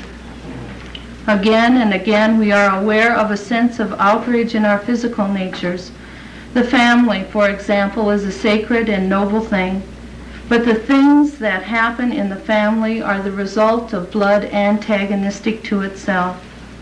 Again and again we are aware of a sense of outrage in our physical natures. The family, for example, is a sacred and noble thing, but the things that happen in the family are the result of blood antagonistic to itself.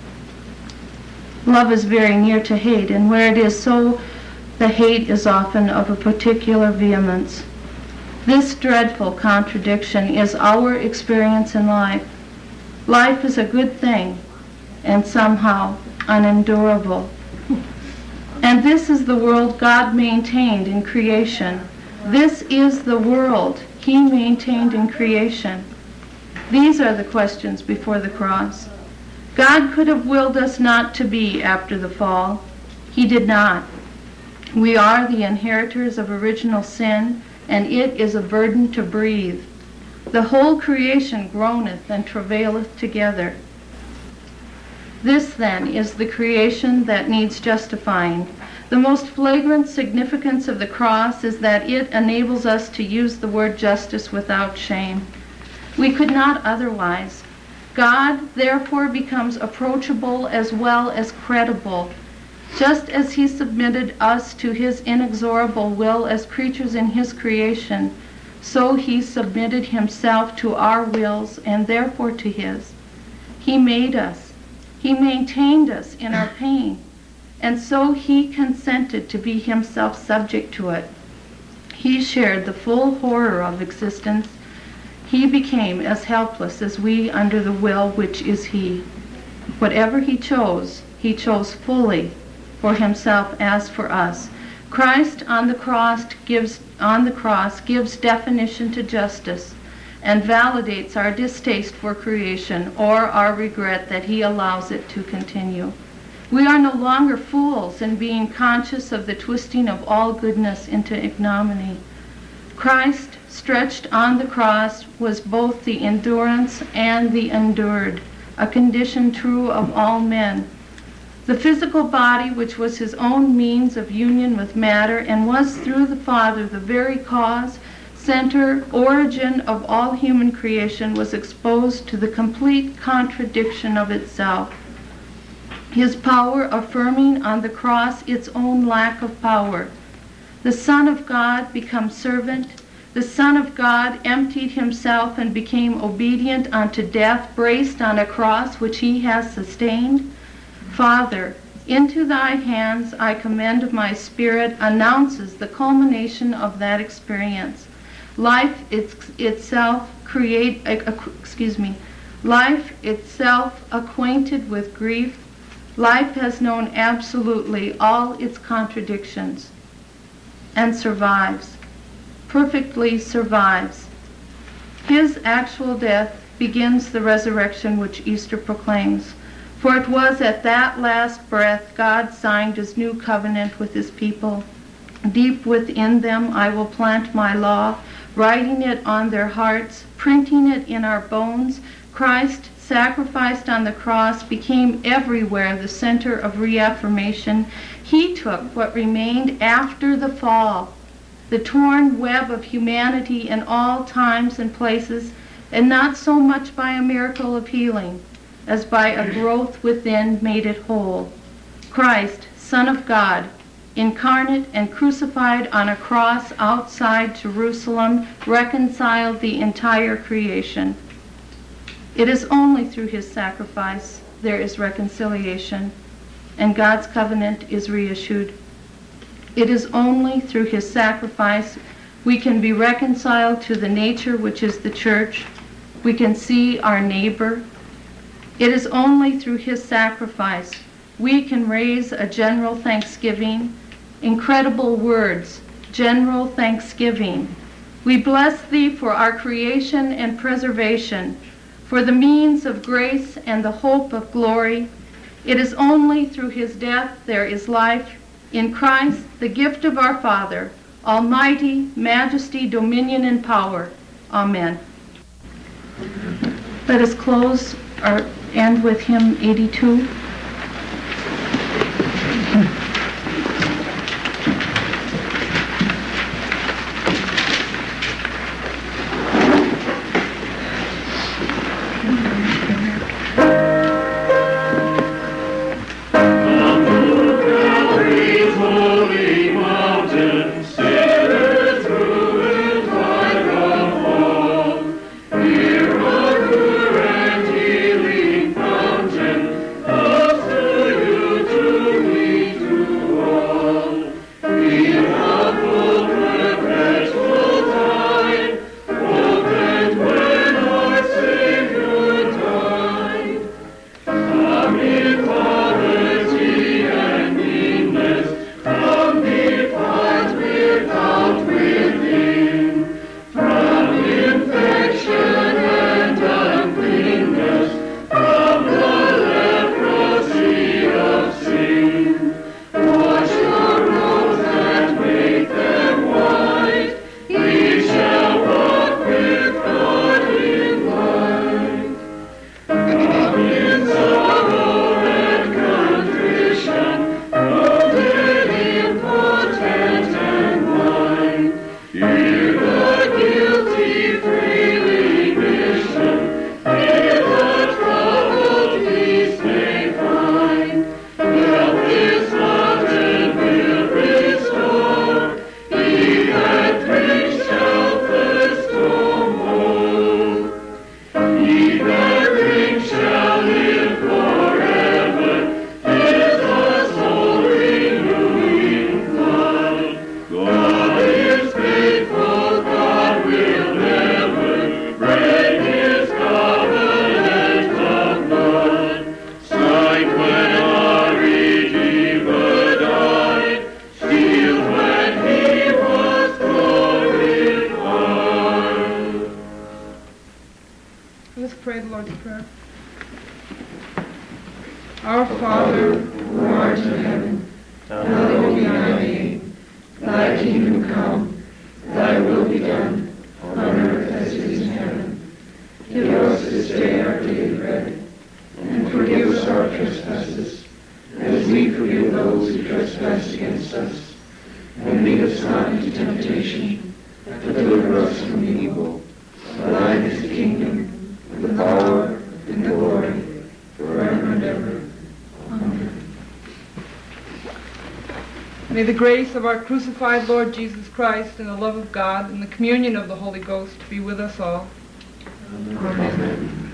Love is very near to hate, and where it is so, the hate is often of a particular vehemence. This dreadful contradiction is our experience in life. Life is a good thing, and somehow unendurable. And this is the world God maintained in creation. This is the world he maintained in creation. These are the questions before the cross. God could have willed us not to be after the fall. He did not. We are the inheritors of original sin, and it is a burden to breathe. The whole creation groaneth and travaileth together. This, then, is the creation that needs justifying. The most flagrant significance of the cross is that it enables us to use the word justice without shame. We could not otherwise. God, therefore, becomes approachable as well as credible. Just as he submitted us to his inexorable will as creatures in his creation, so he submitted himself to our wills and therefore to his. He made us. He maintained us in our pain, and so he consented to be himself subject to it. He shared the full horror of existence. He became as helpless as we under the will which is he. Whatever he chose fully for himself as for us. Christ on the cross gives definition to justice and validates our distaste for creation or our regret that he allows it to continue. We are no longer fools in being conscious of the twisting of all goodness into ignominy. Christ, stretched on the cross, was both the endurance and the endured, a condition true of all men. The physical body, which was his own means of union with matter and was through the Father the very cause, center, origin of all human creation, was exposed to the complete contradiction of itself. His power affirming on the cross its own lack of power. The Son of God becomes servant. The Son of God emptied himself and became obedient unto death, braced on a cross which he has sustained. Father, into thy hands I commend my spirit, announces the culmination of that experience. Life itself acquainted with grief. Life has known absolutely all its contradictions and survives, perfectly survives. His actual death begins the resurrection which Easter proclaims. For it was at that last breath God signed his new covenant with his people. Deep within them I will plant my law, writing it on their hearts, printing it in our bones. Christ, sacrificed on the cross, became everywhere the center of reaffirmation. He took what remained after the fall, the torn web of humanity in all times and places, and not so much by a miracle of healing as by a growth within made it whole. Christ, Son of God, incarnate and crucified on a cross outside Jerusalem, reconciled the entire creation. It is only through his sacrifice there is reconciliation, and God's covenant is reissued. It is only through his sacrifice we can be reconciled to the nature which is the church. We can see our neighbor. It is only through his sacrifice we can raise a general thanksgiving. Incredible words, general thanksgiving. We bless thee for our creation and preservation, for the means of grace and the hope of glory. It is only through his death there is life. In Christ, the gift of our Father, almighty, majesty, dominion, and power. Amen. Let us close or end with hymn 82. To Our Father, who art in heaven, hallowed be thy name. Thy kingdom come, thy will be done, on earth as it is in heaven. Give us this day our daily bread, and forgive us our trespasses, as we forgive those who trespass against us. And lead us not into temptation, but deliver us from evil. For thine is the kingdom, the power, and the glory, forever and ever. Amen. May the grace of our crucified Lord Jesus Christ and the love of God and the communion of the Holy Ghost be with us all. Amen.